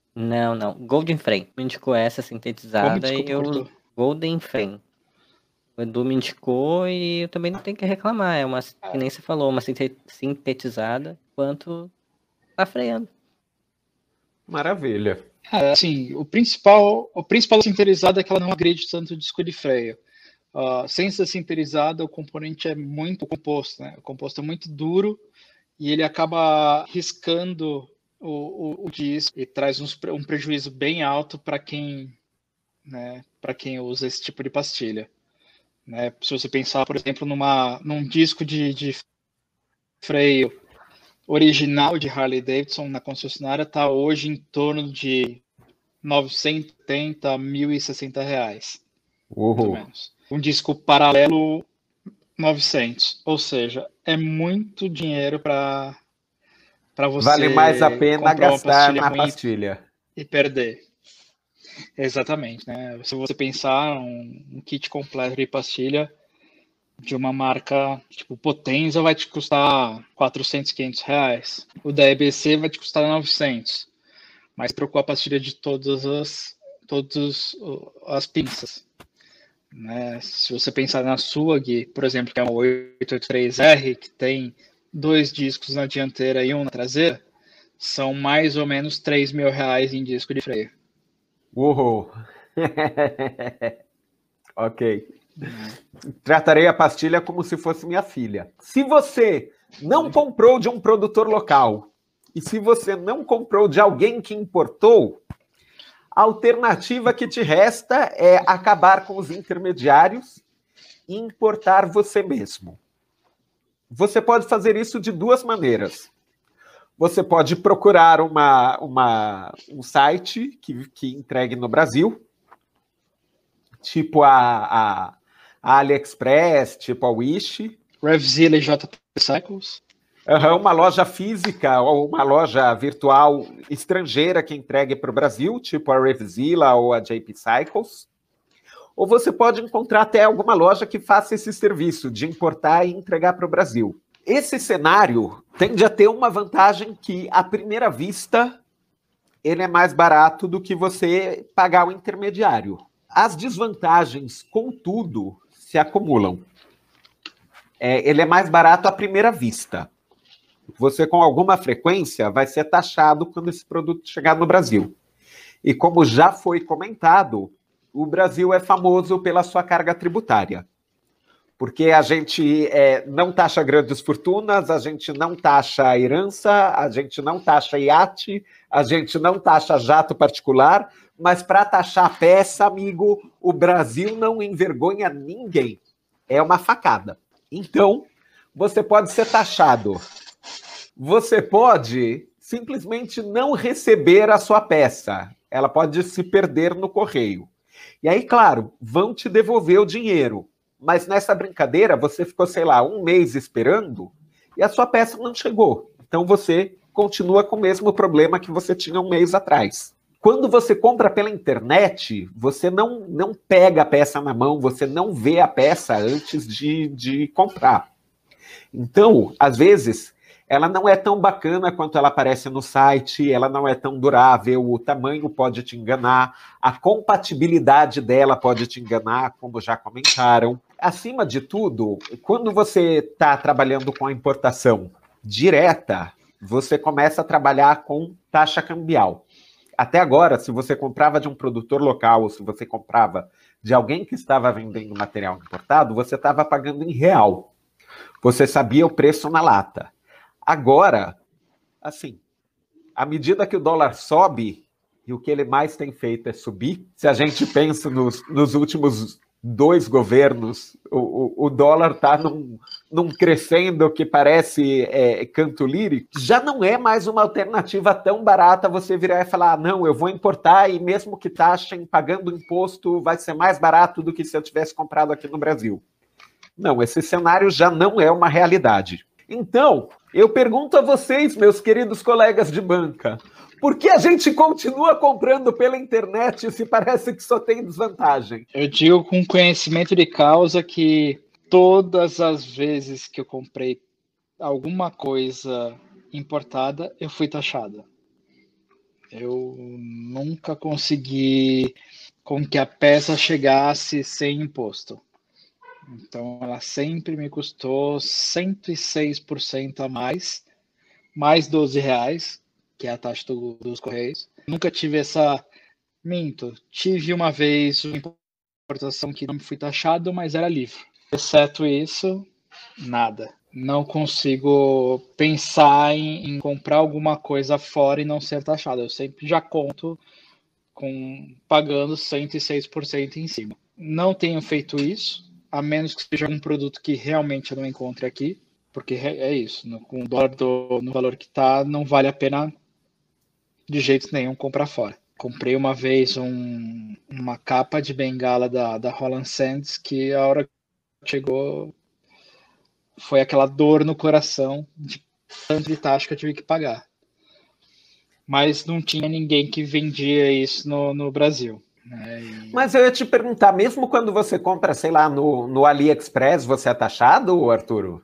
B: Não, não. Golden Frame. Me indicou essa sintetizada e eu... Golden Frame. O Edu me indicou e eu também não tenho que reclamar. É uma, que nem você falou, uma sintetizada, quanto tá freando.
A: Maravilha.
C: É, assim, o principal, o principal sintetizada é que ela não agride tanto o disco de freio. Uh, sem ser sintetizada, o componente é muito composto, né? O composto é muito duro e ele acaba riscando o, o, o disco e traz uns, um prejuízo bem alto para quem, né, para quem usa esse tipo de pastilha. Né? Se você pensar, por exemplo, numa, num disco de, de freio original de Harley Davidson na concessionária, está hoje em torno de novecentos e setenta a mil e sessenta reais.
A: Uhum.
C: Mais ou menos. Um disco paralelo, novecentos. Ou seja, é muito dinheiro para para você.
A: Vale mais a pena gastar na pastilha
C: e perder. Exatamente, né? Se você pensar um, um kit completo de pastilha de uma marca tipo Potenza vai te custar quatrocentos, quinhentos reais. O da E B C vai te custar novecentos. Mas trocou a pastilha de todas as todas as pinças. Né? Se você pensar na sua, Gui, por exemplo, que é uma oito oito três R, que tem dois discos na dianteira e um na traseira, são mais ou menos três mil reais em disco de freio.
A: Uhul. Ok. Tratarei a pastilha como se fosse minha filha. Se você não comprou de um produtor local e se você não comprou de alguém que importou, a alternativa que te resta é acabar com os intermediários e importar você mesmo. Você pode fazer isso de duas maneiras. Você pode procurar uma, uma, um site que, que entregue no Brasil, tipo a, a, a AliExpress, tipo a Wish.
C: Revzilla e J P Cycles.
A: Uhum, uma loja física ou uma loja virtual estrangeira que entregue para o Brasil, tipo a Revzilla ou a J P Cycles. Ou você pode encontrar até alguma loja que faça esse serviço de importar e entregar para o Brasil. Esse cenário tende a ter uma vantagem que, à primeira vista, ele é mais barato do que você pagar o intermediário. As desvantagens, contudo, se acumulam. É, ele é mais barato à primeira vista. Você, com alguma frequência, vai ser taxado quando esse produto chegar no Brasil. E como já foi comentado, o Brasil é famoso pela sua carga tributária. Porque a gente é, não taxa grandes fortunas, a gente não taxa herança, a gente não taxa iate, a gente não taxa jato particular, mas para taxar peça, amigo, o Brasil não envergonha ninguém. É uma facada. Então, você pode ser taxado. Você pode simplesmente não receber a sua peça. Ela pode se perder no correio. E aí, claro, vão te devolver o dinheiro. Mas nessa brincadeira, você ficou, sei lá, um mês esperando e a sua peça não chegou. Então você continua com o mesmo problema que você tinha um mês atrás. Quando você compra pela internet, você não, não pega a peça na mão, você não vê a peça antes de, de comprar. Então, às vezes, ela não é tão bacana quanto ela aparece no site, ela não é tão durável, o tamanho pode te enganar, a compatibilidade dela pode te enganar, como já comentaram. Acima de tudo, quando você está trabalhando com a importação direta, você começa a trabalhar com taxa cambial. Até agora, se você comprava de um produtor local ou se você comprava de alguém que estava vendendo material importado, você estava pagando em real. Você sabia o preço na lata. Agora, assim, à medida que o dólar sobe, e o que ele mais tem feito é subir, se a gente pensa nos, nos últimos dois governos, o, o, o dólar está num, num crescendo que parece é, canto lírico, já não é mais uma alternativa tão barata você virar e falar, ah, não, eu vou importar e mesmo que taxem, pagando imposto, vai ser mais barato do que se eu tivesse comprado aqui no Brasil. Não, esse cenário já não é uma realidade. Então, eu pergunto a vocês, meus queridos colegas de banca, por que a gente continua comprando pela internet se parece que só tem desvantagem?
C: Eu digo com conhecimento de causa que todas as vezes que eu comprei alguma coisa importada, eu fui taxada. Eu nunca consegui com que a peça chegasse sem imposto. Então, ela sempre me custou cento e seis por cento a mais, mais doze reais, que é a taxa do, dos Correios. Nunca tive essa... Minto, tive uma vez uma importação que não me fui taxado, mas era livre. Exceto isso, nada. Não consigo pensar em, em comprar alguma coisa fora e não ser taxado. Eu sempre já conto com pagando cento e seis por cento em cima. Não tenho feito isso, a menos que seja um produto que realmente eu não encontre aqui, porque é isso, no, com o dólar do, no valor que está, não vale a pena de jeito nenhum comprar fora. Comprei uma vez um, uma capa de bengala da, da Holland Sands que a hora que chegou foi aquela dor no coração de tanto de taxa que eu tive que pagar. Mas não tinha ninguém que vendia isso no, no Brasil. Né? E...
A: Mas eu ia te perguntar, mesmo quando você compra, sei lá, no, no AliExpress, você é taxado, Arturo?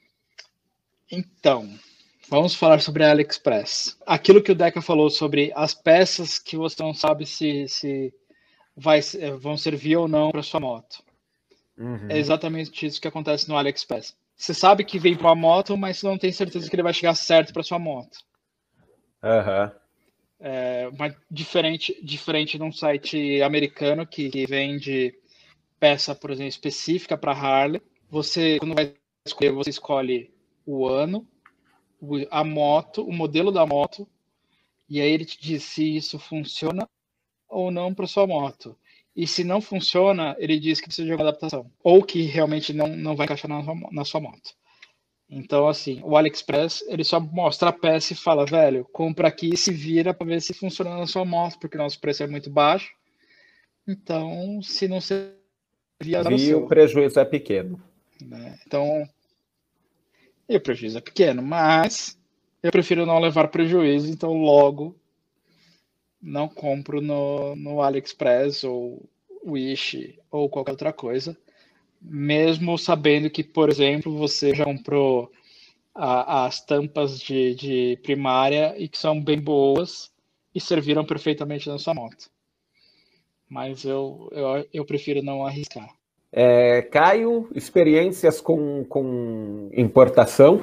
C: Então, vamos falar sobre a AliExpress. Aquilo que o Deca falou sobre as peças que você não sabe se, se vai, vão servir ou não para sua moto. Uhum. É exatamente isso que acontece no AliExpress. Você sabe que vem para uma moto, mas você não tem certeza que ele vai chegar certo para sua moto.
A: Uhum.
C: É, mas diferente, diferente de um site americano que, que vende peça, por exemplo, específica para Harley. Você, quando vai escolher, você escolhe o ano, a moto, o modelo da moto, e aí ele te diz se isso funciona ou não para sua moto. E se não funciona, ele diz que precisa de uma adaptação, ou que realmente não, não vai encaixar na sua, na sua moto. Então, assim, o AliExpress, ele só mostra a peça e fala, velho, compra aqui e se vira para ver se funciona na sua moto, porque o nosso preço é muito baixo. Então, se não servir,
A: e o prejuízo é pequeno.
C: Né? Então, e o prejuízo é pequeno, mas eu prefiro não levar prejuízo, então logo não compro no, no AliExpress ou Wish ou qualquer outra coisa. Mesmo sabendo que, por exemplo, você já comprou a, as tampas de, de primária e que são bem boas e serviram perfeitamente na sua moto. Mas eu, eu, eu prefiro não arriscar.
A: É, Caio, experiências com, com importação?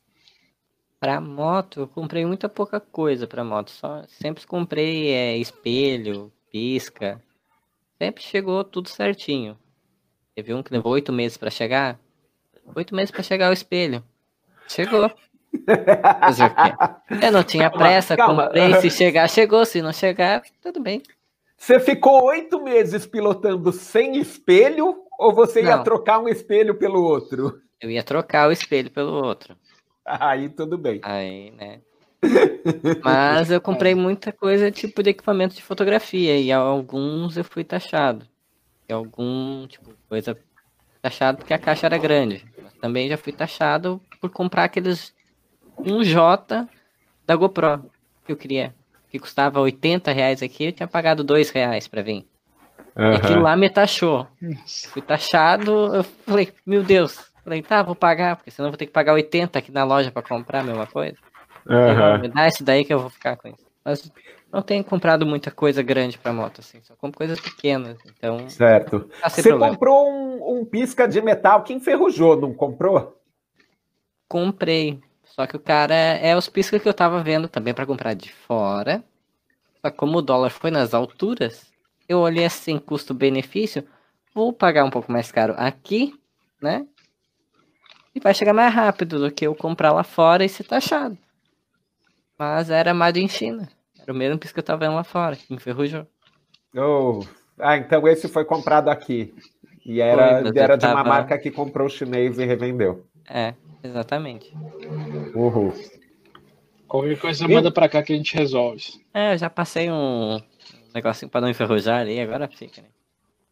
B: Para moto, eu comprei muita pouca coisa para moto. Só, sempre comprei é, espelho, pisca. Sempre chegou tudo certinho. Teve um que levou oito meses para chegar. Oito meses para chegar o espelho. Chegou. Fazer o quê? Eu não tinha calma, pressa, calma. Comprei. Se chegar, chegou. Se não chegar, tudo bem.
A: Você ficou oito meses pilotando sem espelho ou você ia não. trocar um espelho pelo outro?
B: Eu ia trocar o espelho pelo outro.
A: Aí tudo bem.
B: Aí, né? Mas eu comprei muita coisa tipo de equipamento de fotografia e alguns eu fui taxado. E algum, tipo, coisa taxado porque a caixa era grande. Mas também já fui taxado por comprar aqueles um J da GoPro que eu queria. Que custava oitenta reais aqui, eu tinha pagado dois reais pra vir. Uhum. E aquilo lá me taxou. Eu fui taxado, eu falei, meu Deus. Falei, tá, vou pagar, porque senão eu vou ter que pagar oitenta aqui na loja pra comprar a mesma coisa. Uhum. Me dá isso daí que eu vou ficar com isso. Mas não tenho comprado muita coisa grande pra moto, assim. Só compro coisas pequenas, então...
A: Certo. Você problema. comprou um, um pisca de metal que enferrujou, não comprou?
B: Comprei. Só que o cara é os piscas que eu tava vendo também pra comprar de fora. Só que como o dólar foi nas alturas, eu olhei assim, custo-benefício, vou pagar um pouco mais caro aqui, né? E vai chegar mais rápido do que eu comprar lá fora e ser taxado. Mas era made in China. Era o mesmo pisca que eu tava vendo lá fora, que enferrujou.
A: Oh. Ah, então esse foi comprado aqui. E era, foi, era de tava... uma marca que comprou o chinês e revendeu.
B: É, exatamente.
A: Uhul.
C: Qualquer coisa e... manda pra cá que a gente resolve.
B: É, eu já passei um negocinho pra não enferrujar ali, agora fica, né?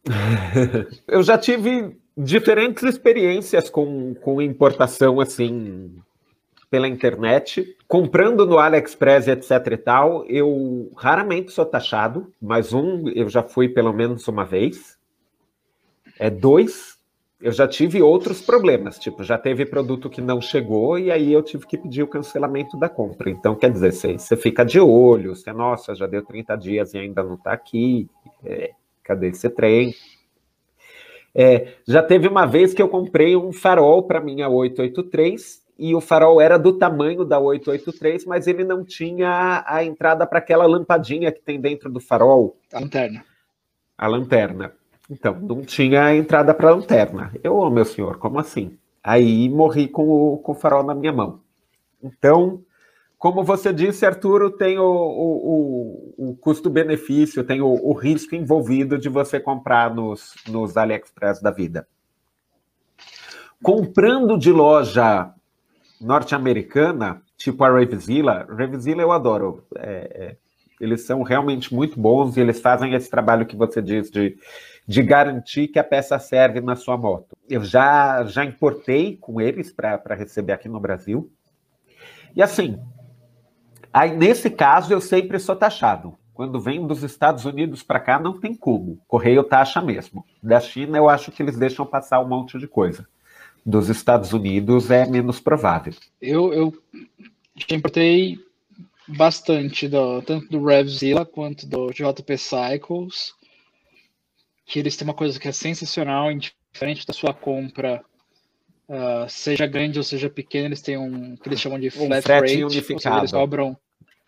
A: Eu já tive diferentes experiências com, com importação, assim, pela internet. Comprando no AliExpress, etc e tal, eu raramente sou taxado, mas um eu já fui pelo menos uma vez. É dois, Eu já tive outros problemas, tipo, já teve produto que não chegou e aí eu tive que pedir o cancelamento da compra. Então, quer dizer, você, você fica de olho, você, nossa, já deu trinta dias e ainda não está aqui, é, cadê esse trem? É, já teve uma vez que eu comprei um farol para minha oito oito três e o farol era do tamanho da oito oito três, mas ele não tinha a entrada para aquela lampadinha que tem dentro do farol.
C: A lanterna.
A: A lanterna. Então, não tinha entrada para lanterna. Eu, oh, meu senhor, como assim? Aí morri com o, com o farol na minha mão. Então, como você disse, Arturo, tem o, o, o, o custo-benefício, tem o, o risco envolvido de você comprar nos, nos AliExpress da vida. Comprando de loja norte-americana, tipo a Revzilla, Revzilla eu adoro. É, é, eles são realmente muito bons e eles fazem esse trabalho que você diz de... de garantir que a peça serve na sua moto. Eu já, já importei com eles para receber aqui no Brasil. E assim, aí nesse caso eu sempre sou taxado. Quando vem dos Estados Unidos para cá, não tem como. Correio taxa mesmo. Da China, eu acho que eles deixam passar um monte de coisa. Dos Estados Unidos é menos provável.
C: Eu, eu já importei bastante, do, tanto do Revzilla quanto do J P Cycles, que eles têm uma coisa que é sensacional, diferente da sua compra, uh, seja grande ou seja pequena, eles têm um que eles chamam de flat
A: um
C: rate,
A: unificado.
C: ou seja, eles cobram,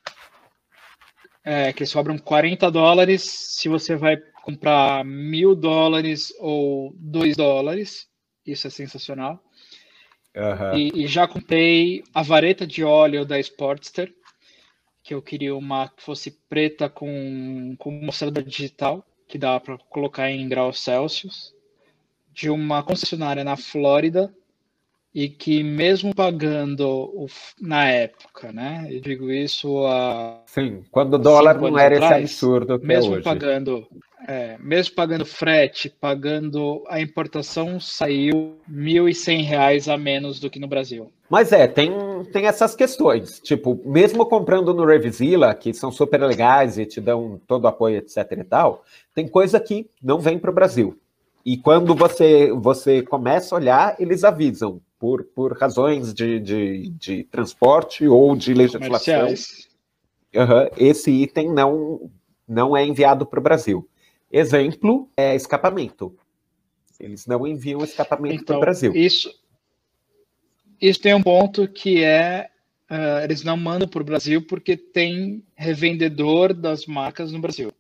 C: é, que eles cobram quarenta dólares se você vai comprar mil dólares ou dois dólares, isso é sensacional.
A: Uhum.
C: E, e já comprei a vareta de óleo da Sportster, que eu queria uma que fosse preta com, com mostrador digital, que dá para colocar em graus Celsius, de uma concessionária na Flórida, e que mesmo pagando o, na época, né? Eu digo isso a
A: Sim, quando o dólar não era
C: atrás,
A: esse absurdo que
C: mesmo
A: é hoje.
C: Pagando, é, mesmo pagando frete, pagando a importação, saiu mil e cem reais a menos do que no Brasil.
A: Mas é, tem, tem essas questões. Tipo, mesmo comprando no Revzilla, que são super legais e te dão todo o apoio, etc e tal, tem coisa que não vem para o Brasil. E quando você, você começa a olhar, eles avisam, por, por razões de, de, de transporte ou de legislação. Uhum, esse item não, não é enviado para o Brasil. Exemplo é escapamento. Eles não enviam escapamento
C: então,
A: para o Brasil.
C: Isso, isso tem um ponto que é, uh, eles não mandam para o Brasil porque tem revendedor das marcas no Brasil.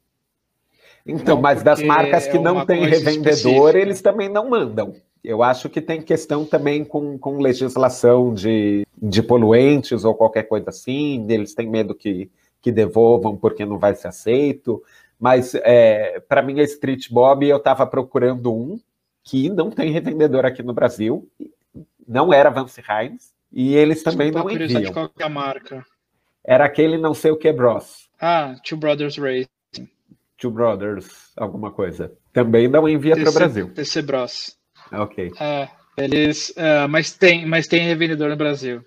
A: Então, não, mas das marcas que é não tem revendedor, específica. Eles também não mandam. Eu acho que tem questão também com, com legislação de, de poluentes ou qualquer coisa assim, eles têm medo que, que devolvam porque não vai ser aceito. Mas, é, para mim, a Street Bob, eu estava procurando um que não tem revendedor aqui no Brasil, não era Vance Hines, e eles também não enviam.
C: Qual que é a marca?
A: Era aquele não sei o que Bros.
C: Ah, Two Brothers Racing.
A: Two Brothers, alguma coisa. Também não envia para o Brasil.
C: T C Bros.
A: Ok.
C: É, eles, uh, mas, tem, mas tem revendedor no Brasil.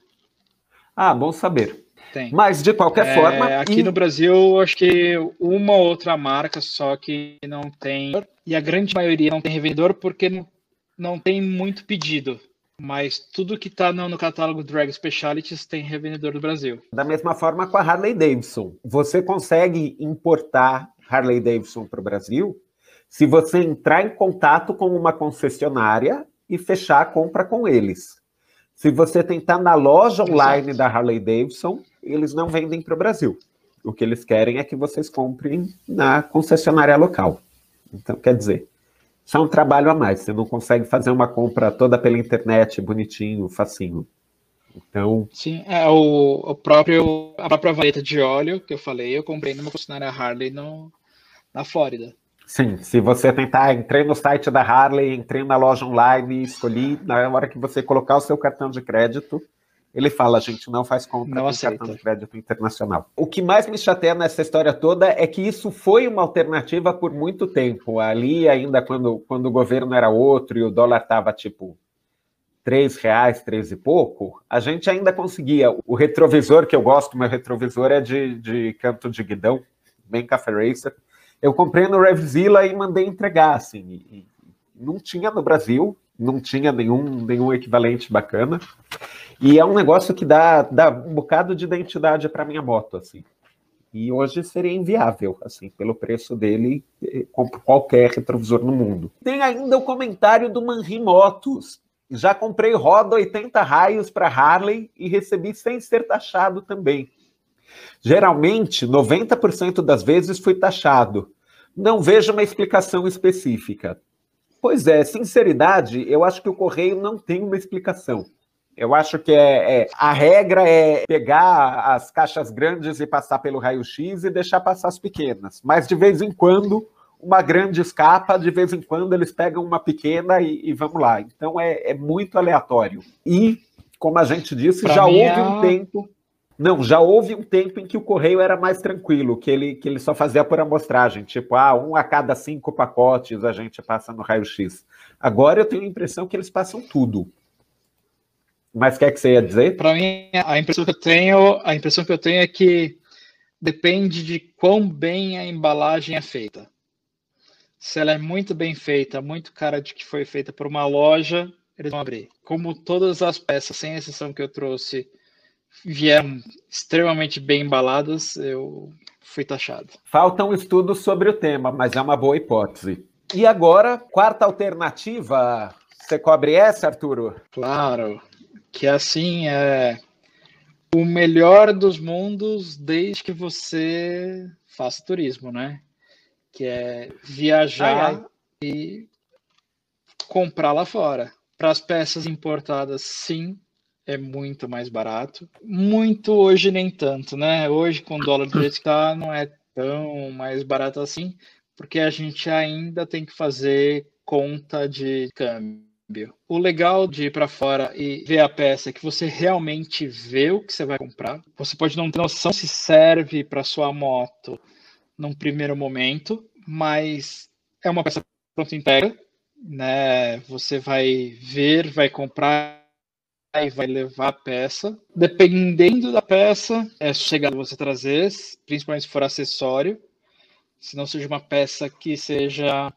A: Ah, bom saber.
C: Tem.
A: Mas, de qualquer
C: é,
A: forma...
C: Aqui
A: e...
C: no Brasil, acho que uma ou outra marca só que não tem... E a grande maioria não tem revendedor porque não, não tem muito pedido. Mas tudo que está no, no catálogo Drag Specialities tem revendedor do Brasil.
A: Da mesma forma com a Harley Davidson. Você consegue importar Harley Davidson para o Brasil se você entrar em contato com uma concessionária e fechar a compra com eles. Se você tentar na loja online Exato. Da Harley Davidson, eles não vendem para o Brasil. O que eles querem é que vocês comprem na concessionária local. Então, quer dizer, isso é um trabalho a mais. Você não consegue fazer uma compra toda pela internet, bonitinho, facinho. Então...
C: Sim, é o, o próprio, a própria vareta de óleo que eu falei, eu comprei numa concessionária Harley no, na Flórida.
A: Sim, se você tentar, entrei no site da Harley, entrei na loja online, escolhi, na hora que você colocar o seu cartão de crédito, ele fala, a gente não faz compra
C: não
A: com
C: aceita.
A: Cartão de crédito internacional. O que mais me chateia nessa história toda é que isso foi uma alternativa por muito tempo. Ali, ainda quando, quando o governo era outro e o dólar estava tipo três reais, três e pouco, a gente ainda conseguia. O retrovisor que eu gosto, meu retrovisor é de, de canto de guidão, bem Café Racer. Eu comprei no Revzilla e mandei entregar, assim, e, e não tinha no Brasil, não tinha nenhum, nenhum equivalente bacana. E é um negócio que dá, dá um bocado de identidade para minha moto, assim. E hoje seria inviável, assim, pelo preço dele, compro qualquer retrovisor no mundo. Tem ainda o comentário do Manri Motos. Já comprei roda oitenta raios para Harley e recebi sem ser taxado também. Geralmente, noventa por cento das vezes fui taxado. Não vejo uma explicação específica. Pois é, sinceridade, eu acho que o correio não tem uma explicação. Eu acho que é, é, a regra é pegar as caixas grandes e passar pelo raio-x e deixar passar as pequenas. Mas, de vez em quando, uma grande escapa, de vez em quando eles pegam uma pequena e, e vamos lá. Então, é, é muito aleatório. E, como a gente disse, pra já houve um tempo... Não, já houve um tempo em que o correio era mais tranquilo, que ele, que ele só fazia por amostragem. Tipo, ah, um a cada cinco pacotes a gente passa no raio-x. Agora eu tenho a impressão que eles passam tudo. Mas o que é que você ia dizer?
C: Para mim, a impressão que eu tenho, a impressão que eu tenho é que depende de quão bem a embalagem é feita. Se ela é muito bem feita, muito cara de que foi feita por uma loja, eles vão abrir. Como todas as peças, sem exceção que eu trouxe, vieram extremamente bem embaladas, eu fui taxado.
A: Faltam estudos sobre o tema, mas é uma boa hipótese. E agora, quarta alternativa, você cobre essa, Arturo?
C: Claro. Que assim é o melhor dos mundos desde que você faça turismo, né? Que é viajar ai, ai. e comprar lá fora. Para as peças importadas, sim, é muito mais barato. Muito hoje nem tanto, né? Hoje, com o dólar do jeito que está, não é tão mais barato assim, porque a gente ainda tem que fazer conta de câmbio. O legal de ir para fora e ver a peça é que você realmente vê o que você vai comprar. Você pode não ter noção se serve para sua moto num primeiro momento, mas é uma peça pronta entrega, né? Você vai ver, vai comprar e vai levar a peça. Dependendo da peça, é sossegado você trazer, principalmente se for acessório. Se não seja uma peça que seja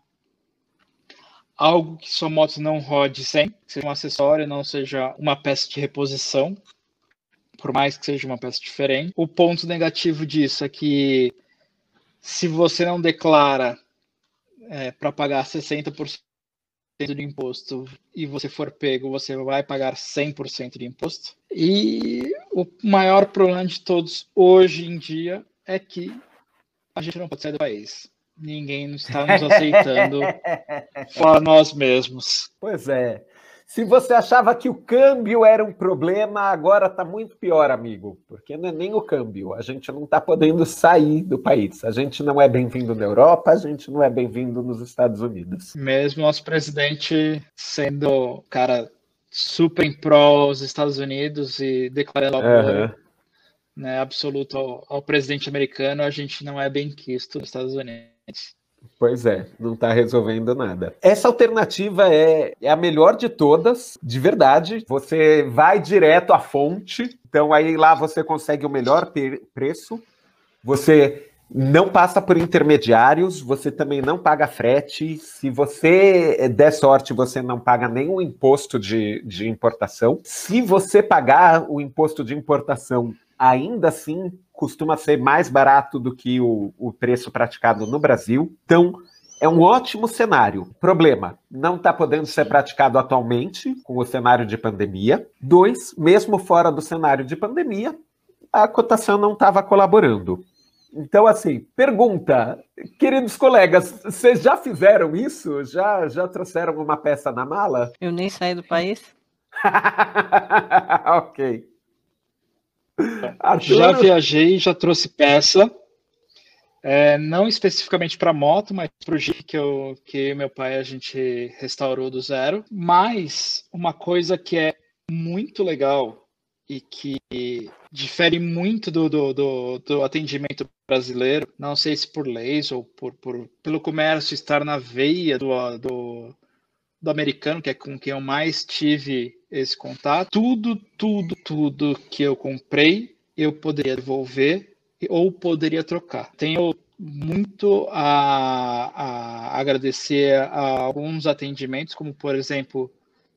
C: algo que sua moto não rode sem, que seja um acessório, não seja uma peça de reposição, por mais que seja uma peça diferente. O ponto negativo disso é que se você não declara é, para pagar sessenta por cento de imposto e você for pego, você vai pagar cem por cento de imposto. E o maior problema de todos hoje em dia é que a gente não pode sair do país. Ninguém está nos aceitando fora nós mesmos.
A: Pois é. Se você achava que o câmbio era um problema, agora está muito pior, amigo. Porque não é nem o câmbio. A gente não está podendo sair do país. A gente não é bem-vindo na Europa, a gente não é bem-vindo nos Estados Unidos.
C: Mesmo nosso presidente sendo, cara, super em pró aos Estados Unidos e declarando apoio, uhum. né, absoluto ao, ao presidente americano, a gente não é bem quisto nos Estados Unidos.
A: Pois é, não está resolvendo nada. Essa alternativa é, é a melhor de todas, de verdade. Você vai direto à fonte, então aí lá você consegue o melhor preço. Você não passa por intermediários, você também não paga frete. Se você der sorte, você não paga nenhum imposto de, de importação. Se você pagar o imposto de importação, ainda assim costuma ser mais barato do que o, o preço praticado no Brasil. Então, é um ótimo cenário. Problema, não está podendo ser praticado atualmente com o cenário de pandemia. Dois, mesmo fora do cenário de pandemia, a cotação não estava colaborando. Então, assim, pergunta, queridos colegas, vocês já fizeram isso? Já, já trouxeram uma peça na mala?
B: Eu nem saí do país.
A: Ok.
C: Arthur... Já viajei, já trouxe peça, é, não especificamente para moto, mas para o Jeep que eu que meu pai a gente restaurou do zero. Mas uma coisa que é muito legal e que difere muito do, do, do, do atendimento brasileiro, não sei se por leis ou por, por, pelo comércio estar na veia do, do, do americano, que é com quem eu mais tive esse contato, tudo, tudo, tudo que eu comprei, eu poderia devolver ou poderia trocar. Tenho muito a, a agradecer a alguns atendimentos, como, por exemplo,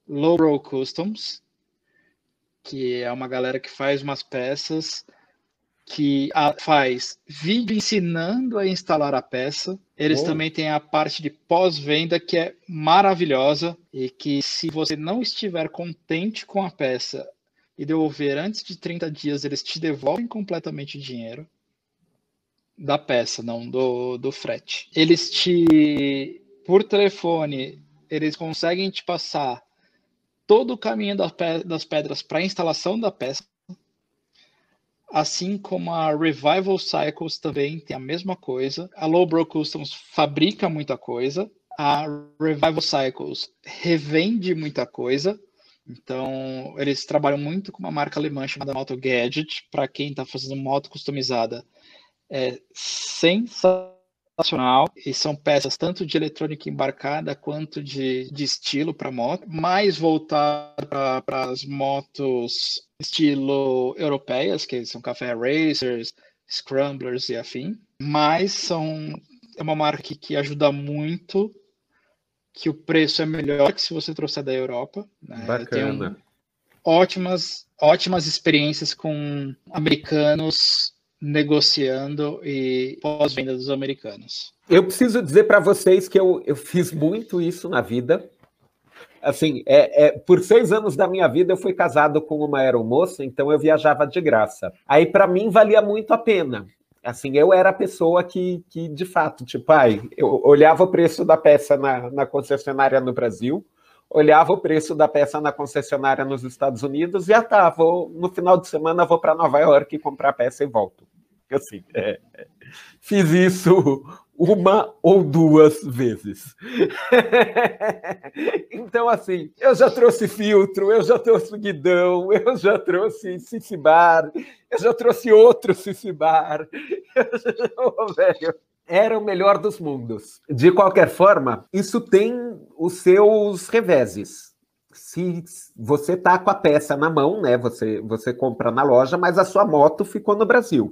C: Lowbrow Customs, que é uma galera que faz umas peças, que a, faz vídeo ensinando a instalar a peça. Eles oh. também têm a parte de pós-venda, que é maravilhosa, e que se você não estiver contente com a peça e devolver antes de trinta dias, eles te devolvem completamente o dinheiro da peça, não do, do frete. Eles te, por telefone, eles conseguem te passar todo o caminho das pedras para a instalação da peça, assim como a Revival Cycles também tem a mesma coisa. A Lowbrow Customs fabrica muita coisa, a Revival Cycles revende muita coisa, então eles trabalham muito com uma marca alemã chamada Moto Gadget. Para quem está fazendo moto customizada, é sensacional, e são peças tanto de eletrônica embarcada quanto de, de estilo para moto, mais voltada para as motos estilo europeias, que são Café Racers, Scramblers e afim, mas são, é uma marca que, que ajuda muito, que o preço é melhor que se você trouxer da Europa. Né?
A: Bacana.
C: Tenho ótimas, ótimas experiências com americanos negociando e pós-venda dos americanos.
A: Eu preciso dizer para vocês que eu, eu fiz muito isso na vida. Assim, é, é, por seis anos da minha vida eu fui casado com uma aeromoça, então eu viajava de graça. Aí para mim valia muito a pena. Assim, eu era a pessoa que, que de fato, tipo, ai, eu olhava o preço da peça na, na concessionária no Brasil, olhava o preço da peça na concessionária nos Estados Unidos e, ah tá, vou, no final de semana vou para Nova York comprar a peça e volto. Assim, é, é, fiz isso uma ou duas vezes. Então, assim, eu já trouxe filtro, eu já trouxe guidão, eu já trouxe Cicibar, eu já trouxe outro Cicibar. Oh, velho, era o melhor dos mundos. De qualquer forma, isso tem os seus reveses. Se você tá com a peça na mão, né, você, você compra na loja, mas a sua moto ficou no Brasil.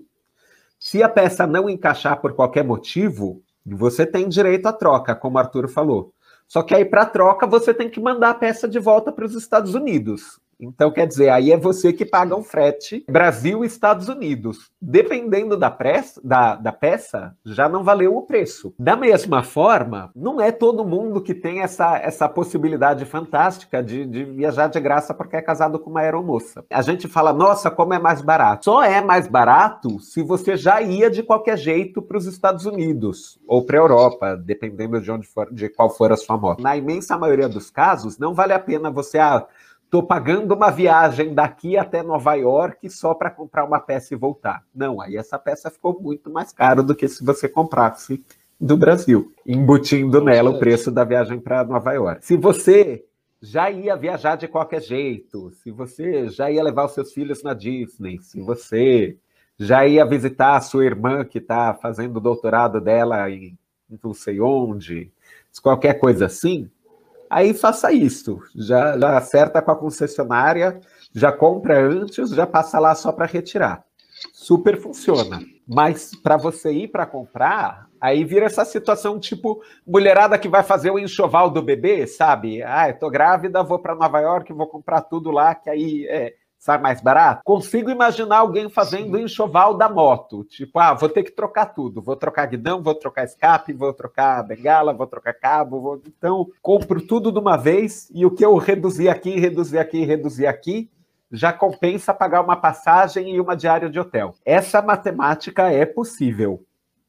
A: Se a peça não encaixar por qualquer motivo, você tem direito à troca, como o Arthur falou. Só que aí, para troca, você tem que mandar a peça de volta para os Estados Unidos. Então, quer dizer, aí é você que paga um frete Brasil e Estados Unidos. Dependendo da, pressa, da, da peça, já não valeu o preço. Da mesma forma, não é todo mundo que tem essa, essa possibilidade fantástica de, de viajar de graça porque é casado com uma aeromoça. A gente fala, nossa, como é mais barato. Só é mais barato se você já ia de qualquer jeito para os Estados Unidos ou para a Europa, dependendo de, onde for, de qual for a sua moto. Na imensa maioria dos casos, não vale a pena você... Ah, estou pagando uma viagem daqui até Nova York só para comprar uma peça e voltar. Não, aí essa peça ficou muito mais cara do que se você comprasse do Brasil, embutindo nela o preço da viagem para Nova York. Se você já ia viajar de qualquer jeito, se você já ia levar os seus filhos na Disney, se você já ia visitar a sua irmã que está fazendo o doutorado dela em não sei onde, qualquer coisa assim, aí faça isso, já, já acerta com a concessionária, já compra antes, já passa lá só para retirar. Super funciona. Mas para você ir para comprar, aí vira essa situação tipo mulherada que vai fazer o enxoval do bebê, sabe? Ah, eu tô grávida, vou para Nova York, vou comprar tudo lá, que aí é, sai mais barato. Consigo imaginar alguém fazendo o enxoval da moto. Tipo, ah, vou ter que trocar tudo. Vou trocar guidão, vou trocar escape, vou trocar bengala, vou trocar cabo. Vou... Então, compro tudo de uma vez e o que eu reduzir aqui, reduzir aqui, reduzir aqui, já compensa pagar uma passagem e uma diária de hotel. Essa matemática é possível.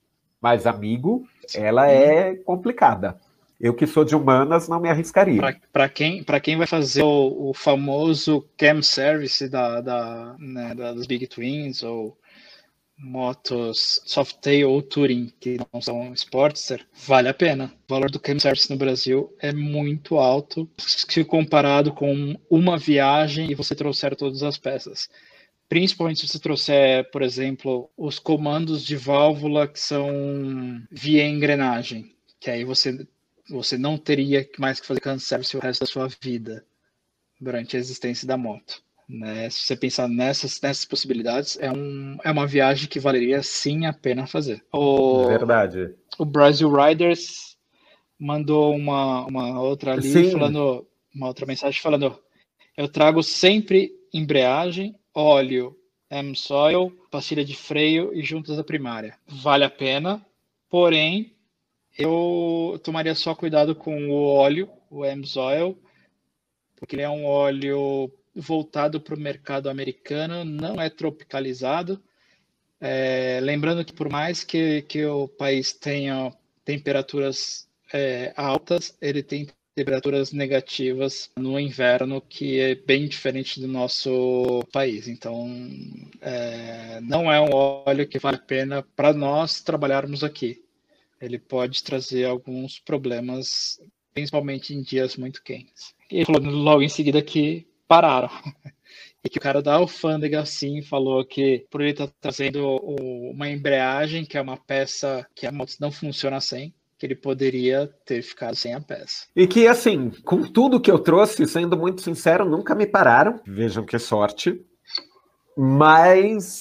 A: Mas, amigo, ela é complicada. Eu que sou de humanas não me arriscaria.
C: Para quem, para quem vai fazer o, o famoso cam service da, da, né, das Big Twins ou motos Softail ou Touring, que não são Sportster, vale a pena. O valor do cam service no Brasil é muito alto se comparado com uma viagem e você trouxer todas as peças. Principalmente se você trouxer, por exemplo, os comandos de válvula que são via engrenagem, que aí você... você não teria mais que fazer cam service o resto da sua vida durante a existência da moto. Né? Se você pensar nessas, nessas possibilidades, é, um, é uma viagem que valeria sim a pena fazer. O,
A: Verdade.
C: O Brasil Riders mandou uma, uma outra ali
A: sim.
C: falando uma outra mensagem falando: eu trago sempre embreagem, óleo, AMSOIL, pastilha de freio e juntas da primária. Vale a pena, porém, eu tomaria só cuidado com o óleo, o AMSOIL, porque ele é um óleo voltado para o mercado americano, não é tropicalizado. É, lembrando que por mais que, que o país tenha temperaturas é, altas, ele tem temperaturas negativas no inverno, que é bem diferente do nosso país. Então, é, não é um óleo que vale a pena para nós trabalharmos aqui. Ele pode trazer alguns problemas, principalmente em dias muito quentes. E falou logo em seguida que pararam. E que o cara da alfândega, sim, falou que por ele estar trazendo uma embreagem, que é uma peça que a moto não funciona sem, que ele poderia ter ficado sem a peça.
A: E que, assim, com tudo que eu trouxe, sendo muito sincero, nunca me pararam. Vejam que sorte. Mas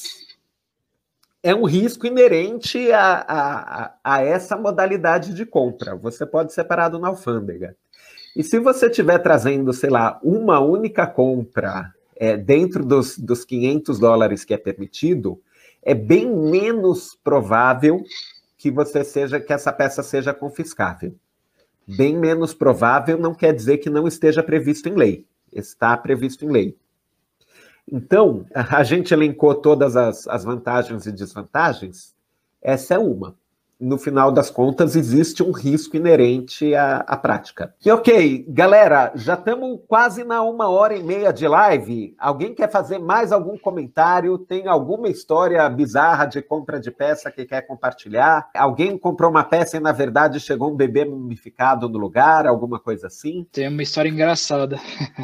A: é um risco inerente a, a, a essa modalidade de compra. Você pode ser parado na alfândega. E se você estiver trazendo, sei lá, uma única compra é, dentro dos, dos quinhentos dólares que é permitido, é bem menos provável que você seja, que essa peça seja confiscável. Bem menos provável não quer dizer que não esteja previsto em lei. Está previsto em lei. Então, a gente elencou todas as, as vantagens e desvantagens. Essa é uma. No final das contas, existe um risco inerente à, à prática. E ok, galera, já estamos quase na uma hora e meia de live. Alguém quer fazer mais algum comentário? Tem alguma história bizarra de compra de peça que quer compartilhar? Alguém comprou uma peça e, na verdade, chegou um bebê mumificado no lugar? Alguma coisa assim?
C: Tem uma história engraçada.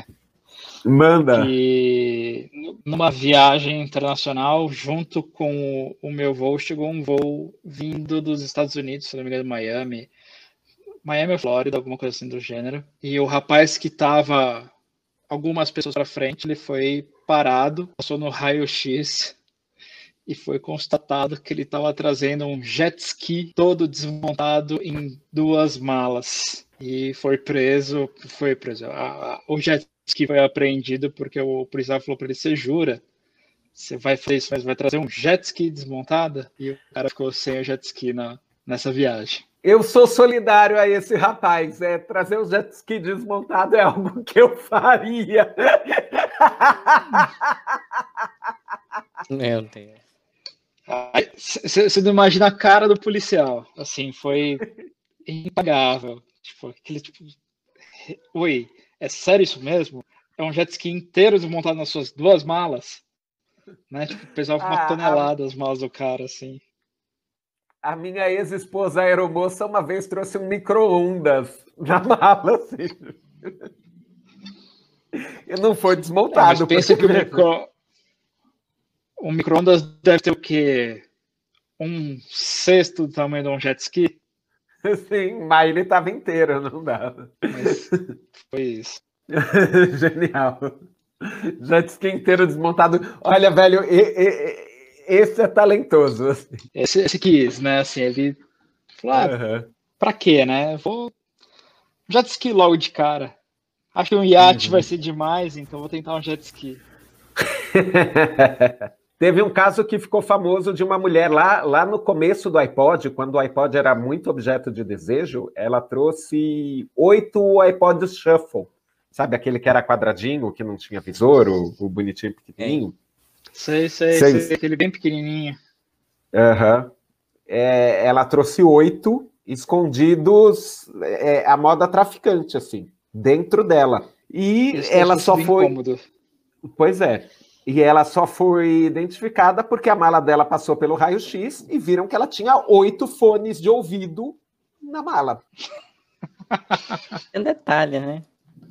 A: Manda.
C: Que numa viagem internacional, junto com o meu voo, chegou um voo vindo dos Estados Unidos, se não me engano, Miami, Miami ou Flórida, alguma coisa assim do gênero. E o rapaz que estava algumas pessoas para frente, ele foi parado, passou no raio-x e foi constatado que ele estava trazendo um jet ski todo desmontado em duas malas. E foi preso, foi preso. A, a, o jet ski foi apreendido porque o policial falou para ele: você jura? Você vai fazer isso, mas vai trazer um jet ski desmontado? E o cara ficou sem o jet ski na, nessa viagem.
A: Eu sou solidário a esse rapaz. É, trazer o jet ski desmontado é algo que eu faria.
B: Meu Deus.
C: Você não imagina a cara do policial. Assim, foi impagável. Tipo, aquele tipo... Oi, é sério isso mesmo? É um jet ski inteiro desmontado nas suas duas malas? Né? Tipo, pesava uma ah, tonelada a... as malas do cara, assim.
A: A minha ex-esposa aeromoça uma vez trouxe um micro-ondas na mala, assim. E não foi desmontado. É,
C: mas pensa que o micro... o micro-ondas deve ter o quê? Um sexto do tamanho de um jet ski?
A: Sim, mas ele estava inteiro, não dava.
C: Mas foi isso.
A: Genial. Jet ski inteiro desmontado. Olha, velho, e, e, esse é talentoso. Assim.
C: Esse, esse quis, né? Assim, ele falou, ah, uhum. Pra quê, né? Vou jet ski logo de cara. Acho que um iate uhum. vai ser demais, então vou tentar um jet ski.
A: Teve um caso que ficou famoso de uma mulher lá, lá no começo do iPod, quando o iPod era muito objeto de desejo, ela trouxe oito iPods Shuffle. Sabe aquele que era quadradinho, que não tinha visor, o, o bonitinho pequenininho?
C: Sei, sei, sei, sei, aquele bem pequenininho.
A: Uhum. É, ela trouxe oito escondidos, é, a moda traficante, assim, dentro dela. E
C: Esse
A: ela só foi...
C: Incômodo.
A: Pois é. E ela só foi identificada porque a mala dela passou pelo raio-x e viram que ela tinha oito fones de ouvido na mala.
B: É um detalhe, né?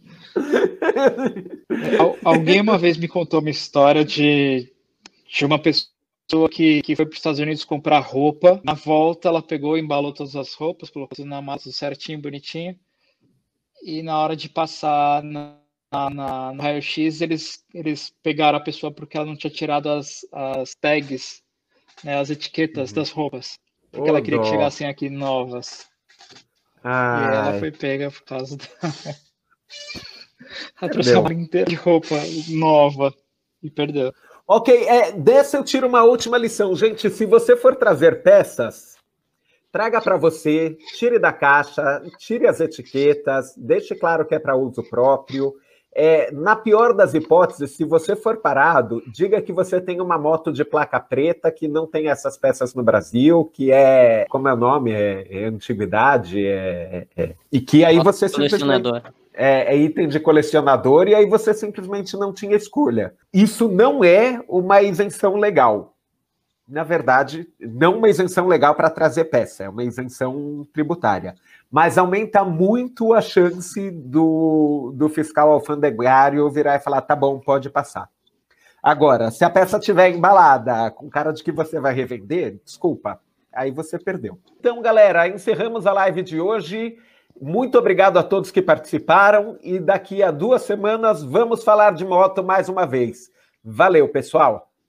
C: Alguém uma vez me contou uma história de, de uma pessoa que, que foi para os Estados Unidos comprar roupa. Na volta, ela pegou, embalou todas as roupas, colocou tudo na mala, tudo certinho, bonitinho. E na hora de passar na, na, no raio-x, eles, eles pegaram a pessoa porque ela não tinha tirado as, as tags, né, as etiquetas uhum. das roupas. Porque oh, ela queria dó. que chegassem aqui novas. Ai. E ela foi pega por causa da... trouxe uma mala inteira de roupa nova e perdeu.
A: Ok, é, dessa eu tiro uma última lição. Gente, se você for trazer peças, traga para você, tire da caixa, tire as etiquetas, deixe claro que é para uso próprio. É, na pior das hipóteses, se você for parado, diga que você tem uma moto de placa preta que não tem essas peças no Brasil, que é, como é o nome? É, é antiguidade, é, é, e que aí você simplesmente... É, é item de colecionador e aí você simplesmente não tinha escolha. Isso não é uma isenção legal. Na verdade, não uma isenção legal para trazer peça, é uma isenção tributária. Mas aumenta muito a chance do, do fiscal alfandegário virar e falar, tá bom, pode passar. Agora, se a peça estiver embalada com cara de que você vai revender, desculpa, aí você perdeu. Então, galera, encerramos a live de hoje. Muito obrigado a todos que participaram e daqui a duas semanas vamos falar de moto mais uma vez. Valeu, pessoal!